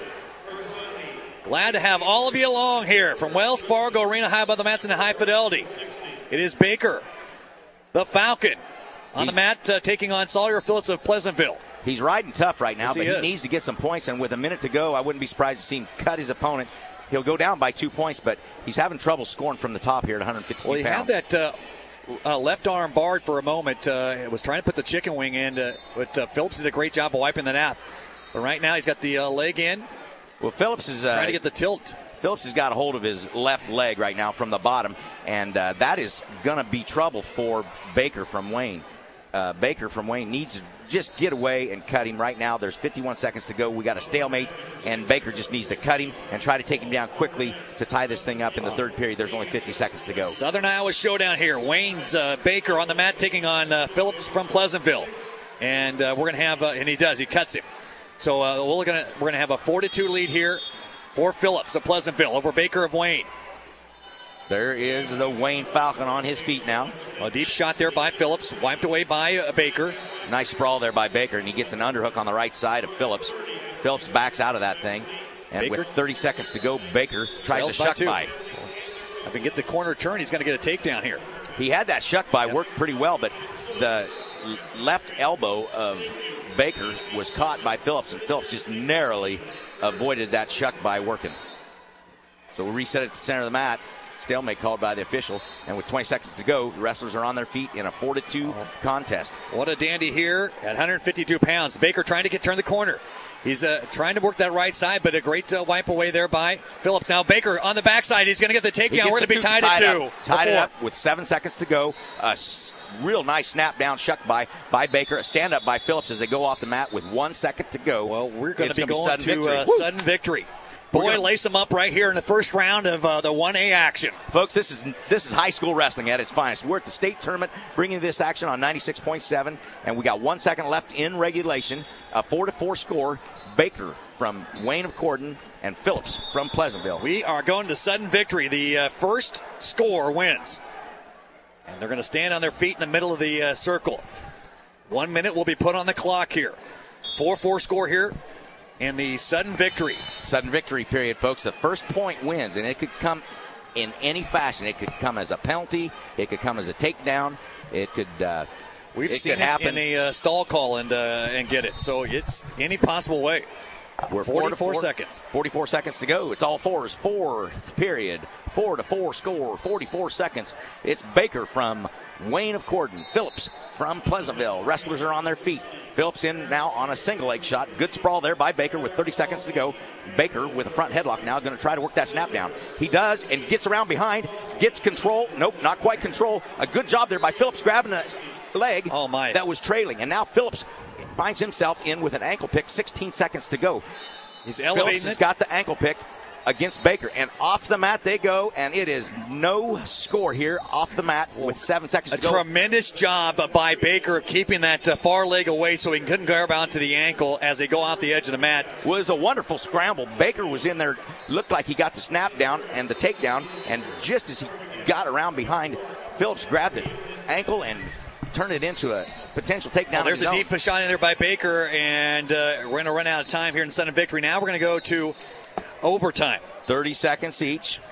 Glad to have all of you along here from Wells Fargo Arena, high above the mats in the High Fidelity. It is Baker, the Falcon, on the mat taking on Sawyer Phillips of Pleasantville. He's riding tough right now, yes, but he needs to get some points, and with a minute to go, I wouldn't be surprised to see him cut his opponent. He'll go down by 2 points, but he's having trouble scoring from the top here at 152 Well, he pounds. had that left arm barred for a moment. Was trying to put the chicken wing in, but Phillips did a great job of wiping that out. But right now he's got the leg in. Well, Phillips is trying to get the tilt. Phillips has got a hold of his left leg right now from the bottom, and that is going to be trouble for Baker from Wayne. Baker from Wayne needs to just get away and cut him right now. There's 51 seconds to go. We got a stalemate, and Baker just needs to cut him and try to take him down quickly to tie this thing up in the third period. There's only 50 seconds to go. Southern Iowa showdown here. Wayne's Baker on the mat taking on Phillips from Pleasantville. And we're going to have, and he does, he cuts him. So we're going to have a 4-2 lead here for Phillips of Pleasantville over Baker of Wayne. There is the Wayne Falcon on his feet now. A deep shot there by Phillips, wiped away by Baker. Nice sprawl there by Baker, and he gets an underhook on the right side of Phillips. Phillips backs out of that thing. And Baker, with 30 seconds to go, Baker tries to shuck by. If he can get the corner turn, he's going to get a takedown here. He had that shuck by, worked pretty well, but the left elbow of Baker was caught by Phillips, and Phillips just narrowly avoided that shuck by working. So we'll reset it to the center of the mat. Stalemate called by the official, and with 20 seconds to go, the wrestlers are on their feet in a 4-2 contest. What a dandy here at 152 pounds. Baker trying to turn the corner. He's trying to work that right side, but a great wipe away there by Phillips. Now Baker on the backside. He's going to get the takedown. We're going to be tied at 2. Tied it up with 7 seconds to go. A real nice snap down shuck by Baker. A stand up by Phillips as they go off the mat with 1 second to go. Well, we're going to be going to sudden victory. Boy, lace them up right here in the first round of the 1A action. Folks, this is high school wrestling at its finest. We're at the state tournament bringing this action on 96.7, and we got 1 second left in regulation. A 4-4 score. Baker from Wayne of Corden and Phillips from Pleasantville. We are going to sudden victory. The first score wins. And they're going to stand on their feet in the middle of the circle. 1 minute will be put on the clock here. 4-4 score here. And the sudden victory. Sudden victory period, folks. The first point wins, and it could come in any fashion. It could come as a penalty. It could come as a takedown. It could We've seen it in a stall call and get it. So it's any possible way. We're 44 seconds. 44 seconds to go. It's all fours. Fourth period. 4-4 score. 44 seconds. It's Baker from Wayne of Corden. Phillips from Pleasantville. Wrestlers are on their feet. Phillips in now on a single leg shot. Good sprawl there by Baker with 30 seconds to go. Baker with a front headlock now, going to try to work that snap down. He does and gets around behind. Gets control. Nope, not quite control. A good job there by Phillips grabbing a leg that was trailing. And now Phillips finds himself in with an ankle pick. 16 seconds to go. He's elevating Phillips has got the ankle pick against Baker, and off the mat they go, and it is no score here off the mat with 7 seconds to go. A tremendous job by Baker of keeping that far leg away so he couldn't grab onto the ankle as they go off the edge of the mat. Was a wonderful scramble. Baker was in there, looked like he got the snap down and the takedown, and just as he got around behind, Phillips grabbed the ankle and turned it into a potential takedown. There's a deep push on in there by Baker, and we're going to run out of time here in Son of Victory. Now we're going to go to overtime. 30 seconds each.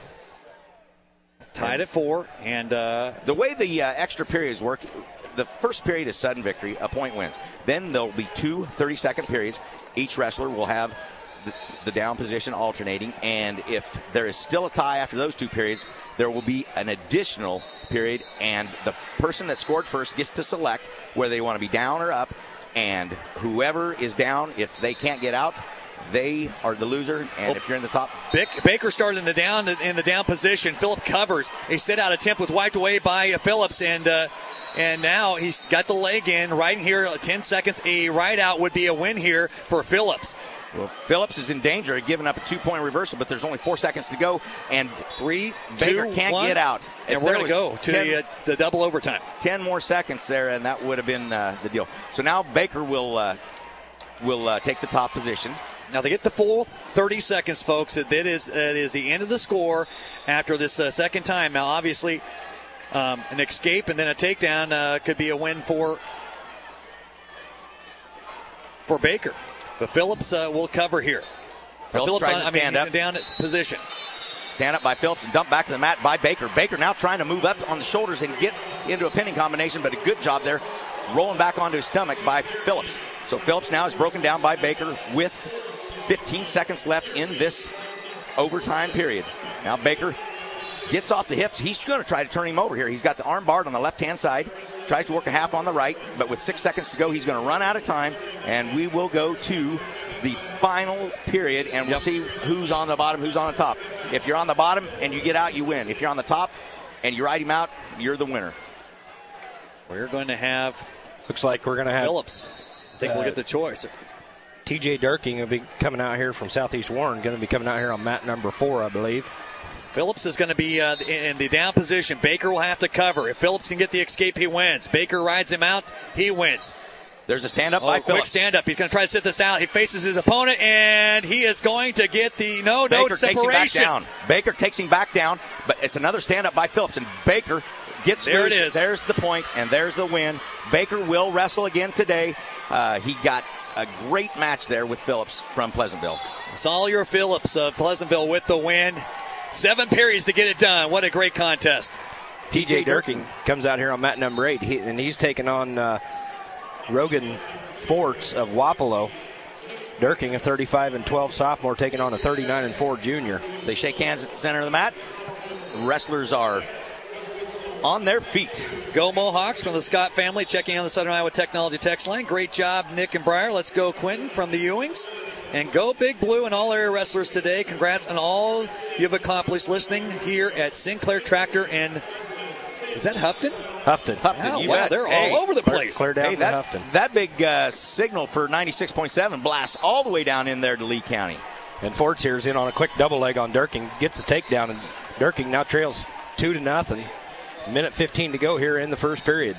Tied at 4. And the way the extra periods work, the first period is sudden victory, a point wins. Then there'll be 2 30-second periods. Each wrestler will have the down position alternating, and if there is still a tie after those 2 periods, there will be an additional period, and the person that scored first gets to select whether they want to be down or up, and whoever is down, if they can't get out, they are the loser, and if you're in the top. Baker started in the down position. Phillip covers. A sit-out attempt was wiped away by Phillips, and now he's got the leg in right here. 10 seconds. A right out would be a win here for Phillips. Well, Phillips is in danger of giving up a 2-point reversal, but there's only 4 seconds to go, and 3, Baker 2, can't 1, get out. And we're going to go to the double overtime. 10 more seconds there, and that would have been the deal. So now Baker will take the top position. Now they get the full 30 seconds, folks. That is the end of the score after this second time. Now, obviously, an escape and then a takedown could be a win for Baker. But Phillips will cover here. Phillips tries to stand up. He's in down position. Stand up by Phillips and dump back to the mat by Baker. Baker now trying to move up on the shoulders and get into a pinning combination, but a good job there, rolling back onto his stomach by Phillips. So Phillips now is broken down by Baker with 15 seconds left in this overtime period. Now Baker gets off the hips. He's going to try to turn him over here. He's got the arm barred on the left-hand side. Tries to work a half on the right, but with 6 seconds to go, he's going to run out of time, and we will go to the final period, and we'll see who's on the bottom, who's on the top. If you're on the bottom and you get out, you win. If you're on the top and you ride him out, you're the winner. We're going to have... Looks like we're going to have... Phillips. I think we'll get the choice. TJ Durking will be coming out here from Southeast Warren, going to be coming out here on mat number 4, I believe. Phillips is going to be in the down position. Baker will have to cover. If Phillips can get the escape, he wins. Baker rides him out, he wins. There's a stand-up by Phillips. Quick stand-up. He's going to try to sit this out. He faces his opponent, and he is going to get the Baker separation. Takes him back down. Baker takes him back down, but it's another stand-up by Phillips, and Baker gets there loose. It is. There's the point, and there's the win. Baker will wrestle again today. He got a great match there with Phillips from Pleasantville. Sawyer Phillips of Pleasantville with the win. 7 periods to get it done. What a great contest. TJ Durking comes out here on mat number 8, and he's taking on Rogan Forts of Wapello. Durking, a 35-12 sophomore, taking on a 39-4 junior. They shake hands at the center of the mat. The wrestlers are on their feet. Go Mohawks from the Scott family checking on the Southern Iowa Technology text line. Great job, Nick and Briar. Let's go, Quentin from the Ewings. And go Big Blue and all area wrestlers today. Congrats on all you've accomplished listening here at Sinclair Tractor and is that Houghton? Houghton. Oh, wow, they're all over the place. Clear down to Houghton. That big signal for 96.7 blasts all the way down in there to Lee County. And Forts here is in on a quick double leg on Durking. Gets the takedown, and Durking now trails 2-0. Minute 15 to go here in the first period.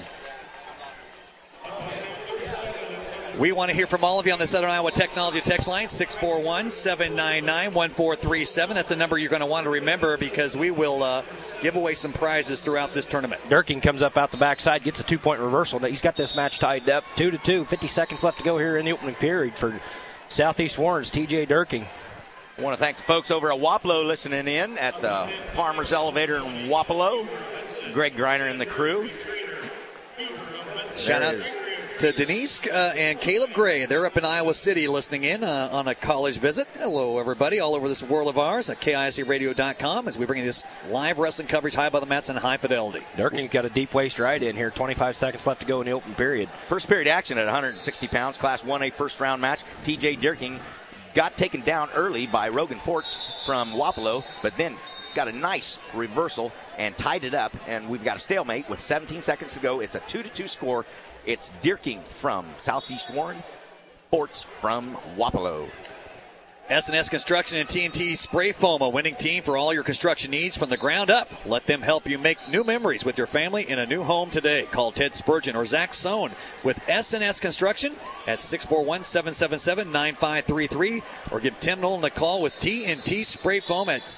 We want to hear from all of you on the Southern Iowa Technology text line, 641-799-1437. That's a number you're going to want to remember because we will give away some prizes throughout this tournament. Durking comes up out the backside, gets a 2-point reversal. He's got this match tied up, 2-2. 50 seconds left to go here in the opening period for Southeast Warren's TJ Durking. I want to thank the folks over at Wapello listening in at the Farmers Elevator in Wapello. Greg Greiner and the crew. Shout out Denise and Caleb Gray. They're up in Iowa City listening in on a college visit. Hello, everybody, all over this world of ours at KISCradio.com as we bring you this live wrestling coverage high by the mats and high fidelity. Durkin got a deep waist ride in here. 25 seconds left to go in the open period. First period action at 160 pounds, Class 1A first round match. TJ Durkin got taken down early by Rogan Forts from Wapello, but then got a nice reversal and tied it up, and we've got a stalemate with 17 seconds to go. It's a 2-2 score. It's Durkin from Southeast Warren, Forts from Wapello. S&S Construction and TNT Spray Foam, a winning team for all your construction needs from the ground up. Let them help you make new memories with your family in a new home today. Call Ted Spurgeon or Zach Sohn with S&S Construction at 641-777-9533 or give Tim Nolan a call with TNT Spray Foam at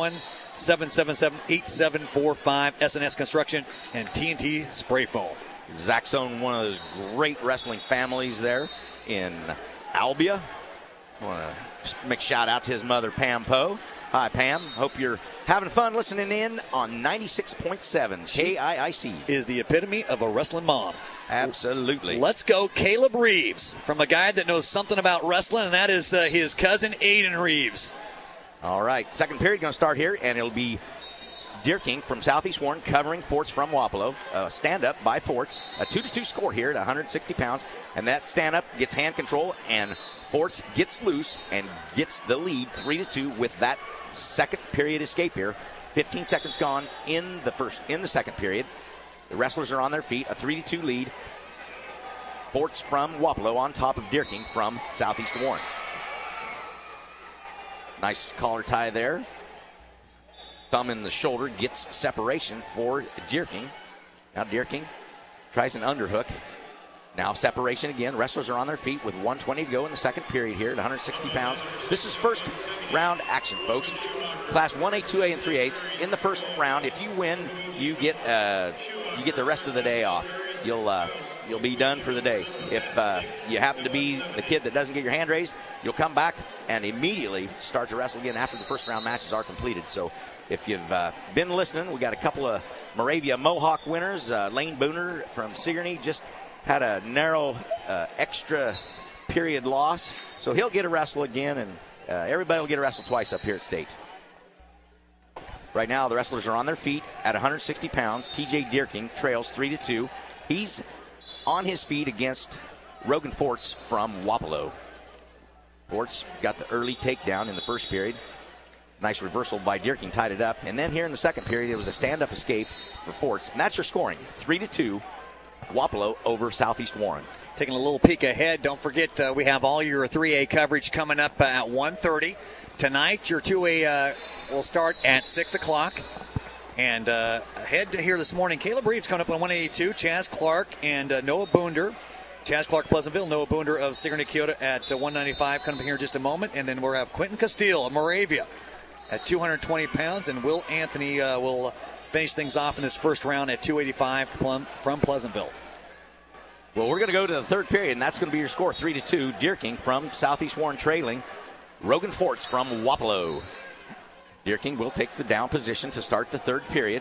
641-777-8745. S&S Construction and TNT Spray Foam. Zach Sohn, one of those great wrestling families there in Albia. I want to make a shout out to his mother, Pam Poe. Hi, Pam. Hope you're having fun listening in on 96.7 KIIC. Is the epitome of a wrestling mom. Absolutely. Let's go Caleb Reeves from a guy that knows something about wrestling, and that is his cousin, Aiden Reeves. All right. Second period going to start here, and it'll be Durkin from Southeast Warren covering Forts from Wapello. Stand-up by Forts. A 2-2 score here at 160 pounds. And that stand-up gets hand control, and Forts gets loose and gets the lead 3-2 with that second period escape here. 15 seconds gone in the second period. The wrestlers are on their feet. A 3-2 lead. Forts from Wapello on top of Durkin from Southeast Warren. Nice collar tie there. Thumb in the shoulder gets separation for Durkin. Now Durkin tries an underhook. Now separation again. Wrestlers are on their feet with 1:20 to go in the second period here at 160 pounds. This is first round action, folks. Class 1A, 2A, and 3A. In the first round, if you win, you get the rest of the day off. You'll be done for the day. If you happen to be the kid that doesn't get your hand raised, you'll come back and immediately start to wrestle again after the first round matches are completed. So if you've been listening, we got a couple of Moravia Mohawk winners. Lane Booner from Sigourney just had a narrow extra period loss. So he'll get a wrestle again, and everybody will get a wrestle twice up here at State. Right now, the wrestlers are on their feet at 160 pounds. TJ Durkin trails 3-2. He's on his feet against Rogan Forts from Wapello. Forts got the early takedown in the first period. Nice reversal by Durkin, tied it up. And then here in the second period, it was a stand-up escape for Forts. And that's your scoring, 3-2. Wapello over Southeast Warren. Taking a little peek ahead, don't forget we have all your 3A coverage coming up at 1:30. Tonight, your 2A will start at 6 o'clock. And ahead to here this morning, Caleb Reeves coming up on 182, Chaz Clark and Noah Boonder. Chaz Clark, Pleasantville, Noah Boonder of Sigourney Kyoto at 195 coming up here in just a moment. And then we'll have Quentin Castile of Moravia at 220 pounds. And Will Anthony will finish things off in this first round at 285 from Pleasantville. Well, we're going to go to the third period, and that's going to be your score, 3-2. Durkin from Southeast Warren trailing Rogan Forts from Wapello. Durkin will take the down position to start the third period.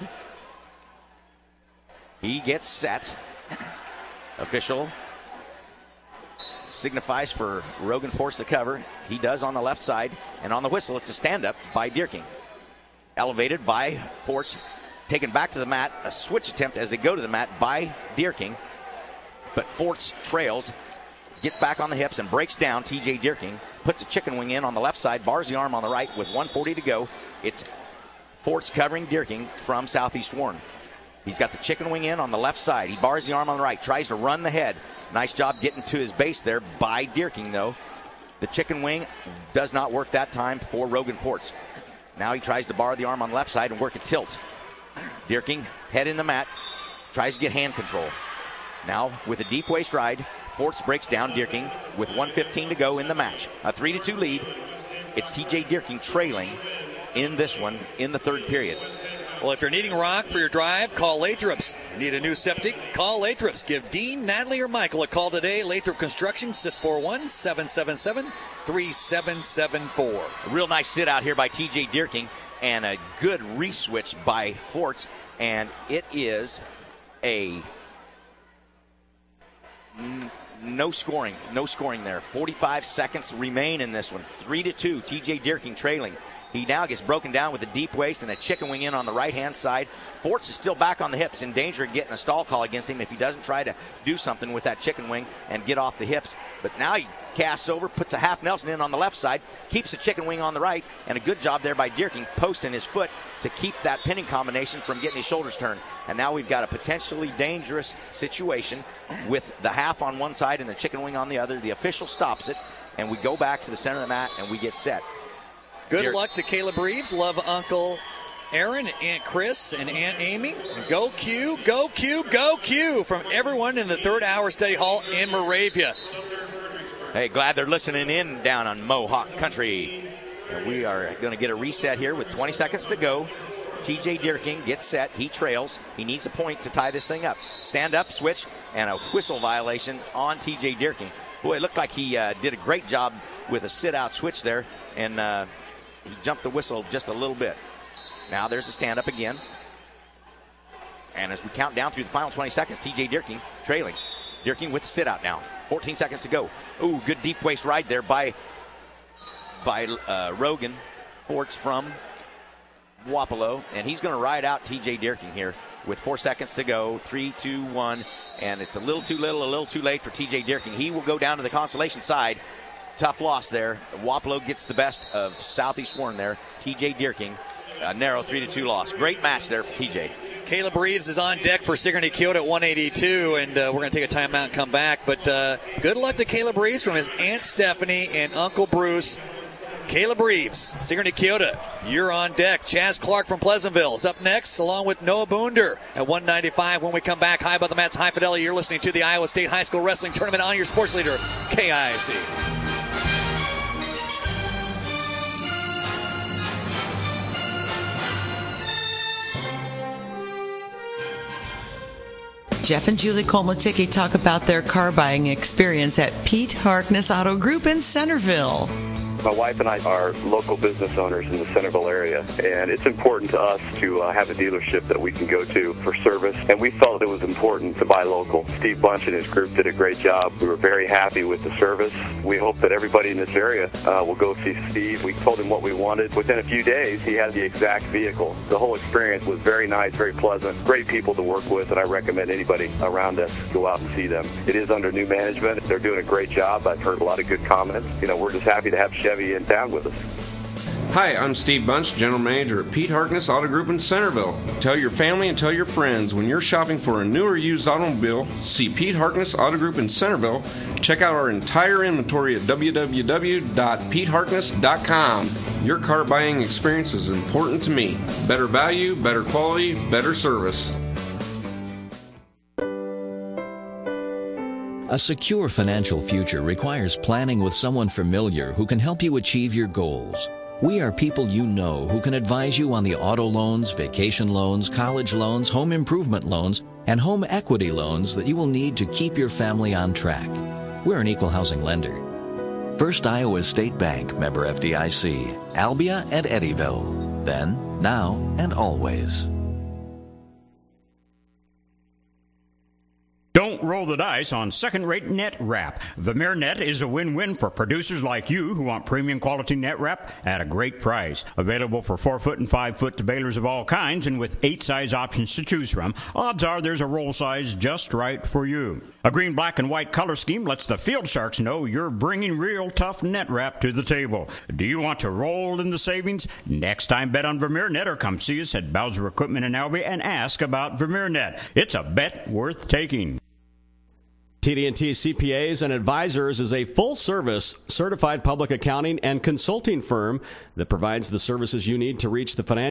He gets set. Official signifies for Rogan Forts to cover. He does on the left side, and on the whistle, it's a stand-up by Durkin. Elevated by Forts, taken back to the mat, a switch attempt as they go to the mat by Durkin. But Forts trails, gets back on the hips and breaks down TJ Durkin. Puts a chicken wing in on the left side, bars the arm on the right with 1:40 to go. It's Forts covering Durkin from Southeast Warren. He's got the chicken wing in on the left side. He bars the arm on the right, tries to run the head. Nice job getting to his base there by Durkin, though. The chicken wing does not work that time for Rogan Forts. Now he tries to bar the arm on the left side and work a tilt. Durkin, head in the mat, tries to get hand control. Now, with a deep waist ride, Forts breaks down Durkin with 1:15 to go in the match. A 3-2 lead. It's TJ Durkin trailing in this one in the third period. Well, if you're needing rock for your drive, call Lathrop's. Need a new septic? Call Lathrop's. Give Dean, Natalie, or Michael a call today. Lathrop Construction, 641-777-3774. A real nice sit out here by TJ Durkin and a good re-switch by Forts. And it is a No scoring there. 45 seconds remain in this one. 3-2, TJ Dierking trailing. He now gets broken down with a deep waist and a chicken wing in on the right-hand side. Forts is still back on the hips, in danger of getting a stall call against him if he doesn't try to do something with that chicken wing and get off the hips. But now he casts over, puts a half Nelson in on the left side, keeps the chicken wing on the right, and a good job there by Dierking posting his foot to keep that pinning combination from getting his shoulders turned. And now we've got a potentially dangerous situation with the half on one side and the chicken wing on the other. The official stops it, and we go back to the center of the mat, and we get set. Good luck to Caleb Reeves. Love Uncle Aaron, Aunt Chris, and Aunt Amy. Go Q, go Q, go Q from everyone in the third hour study hall in Moravia. Hey, glad they're listening in down on Mohawk Country. And we are going to get a reset here with 20 seconds to go. TJ Dierking gets set. He trails. He needs a point to tie this thing up. Stand up, switch, and a whistle violation on TJ Dierking. Boy, it looked like he did a great job with a sit-out switch there, and he jumped the whistle just a little bit. Now there's a stand-up again. And as we count down through the final 20 seconds, TJ Dierking trailing. Dierking with the sit-out now. 14 seconds to go. Ooh, good deep waist ride there by Rogan Forts from Wapello. And he's going to ride out TJ Dierking here with 4 seconds to go. 3, 2, 1. And it's a little too little, a little too late for TJ Dierking. He will go down to the consolation side. Tough loss there. Wapello gets the best of Southeast Warren there. TJ Dierking, a narrow 3-2 loss. Great match there for TJ. Caleb Reeves is on deck for Sigourney Kyoto at 182, and we're going to take a timeout and come back. But good luck to Caleb Reeves from his Aunt Stephanie and Uncle Bruce. Caleb Reeves, Sigourney Kyoto, you're on deck. Chaz Clark from Pleasantville is up next, along with Noah Boonder at 195. When we come back, high above the mats, high fidelity, you're listening to the Iowa State High School Wrestling Tournament on your sports leader, KIC. Jeff and Julie Kolmaticki talk about their car buying experience at Pete Harkness Auto Group in Centerville. My wife and I are local business owners in the Centerville area, and it's important to us to have a dealership that we can go to for service, and we felt it was important to buy local. Steve Bunch and his group did a great job. We were very happy with the service. We hope that everybody in this area will go see Steve. We told him what we wanted. Within a few days, he had the exact vehicle. The whole experience was very nice, very pleasant, great people to work with, and I recommend anybody around us go out and see them. It is under new management. They're doing a great job. I've heard a lot of good comments. We're just happy to have Chevy in town with us. Hi, I'm Steve Bunch, General Manager at Pete Harkness Auto Group in Centerville. Tell your family and tell your friends when you're shopping for a new or used automobile, see Pete Harkness Auto Group in Centerville. Check out our entire inventory at www.peteharkness.com. Your car buying experience is important to me. Better value, better quality, better service. A secure financial future requires planning with someone familiar who can help you achieve your goals. We are people you know who can advise you on the auto loans, vacation loans, college loans, home improvement loans, and home equity loans that you will need to keep your family on track. We're an equal housing lender. First Iowa State Bank, member FDIC, Albia and Eddyville. Then, now, and always. Don't roll the dice on second-rate net wrap. Vermeer Net is a win-win for producers like you who want premium quality net wrap at a great price. Available for 4-foot and 5-foot balers of all kinds, and with 8 size options to choose from, odds are there's a roll size just right for you. A green, black, and white color scheme lets the Field Sharks know you're bringing real tough net wrap to the table. Do you want to roll in the savings? Next time, bet on Vermeer Net or come see us at Bowser Equipment in Albia and ask about Vermeer Net. It's a bet worth taking. TD&T CPAs and Advisors is a full-service certified public accounting and consulting firm that provides the services you need to reach the financial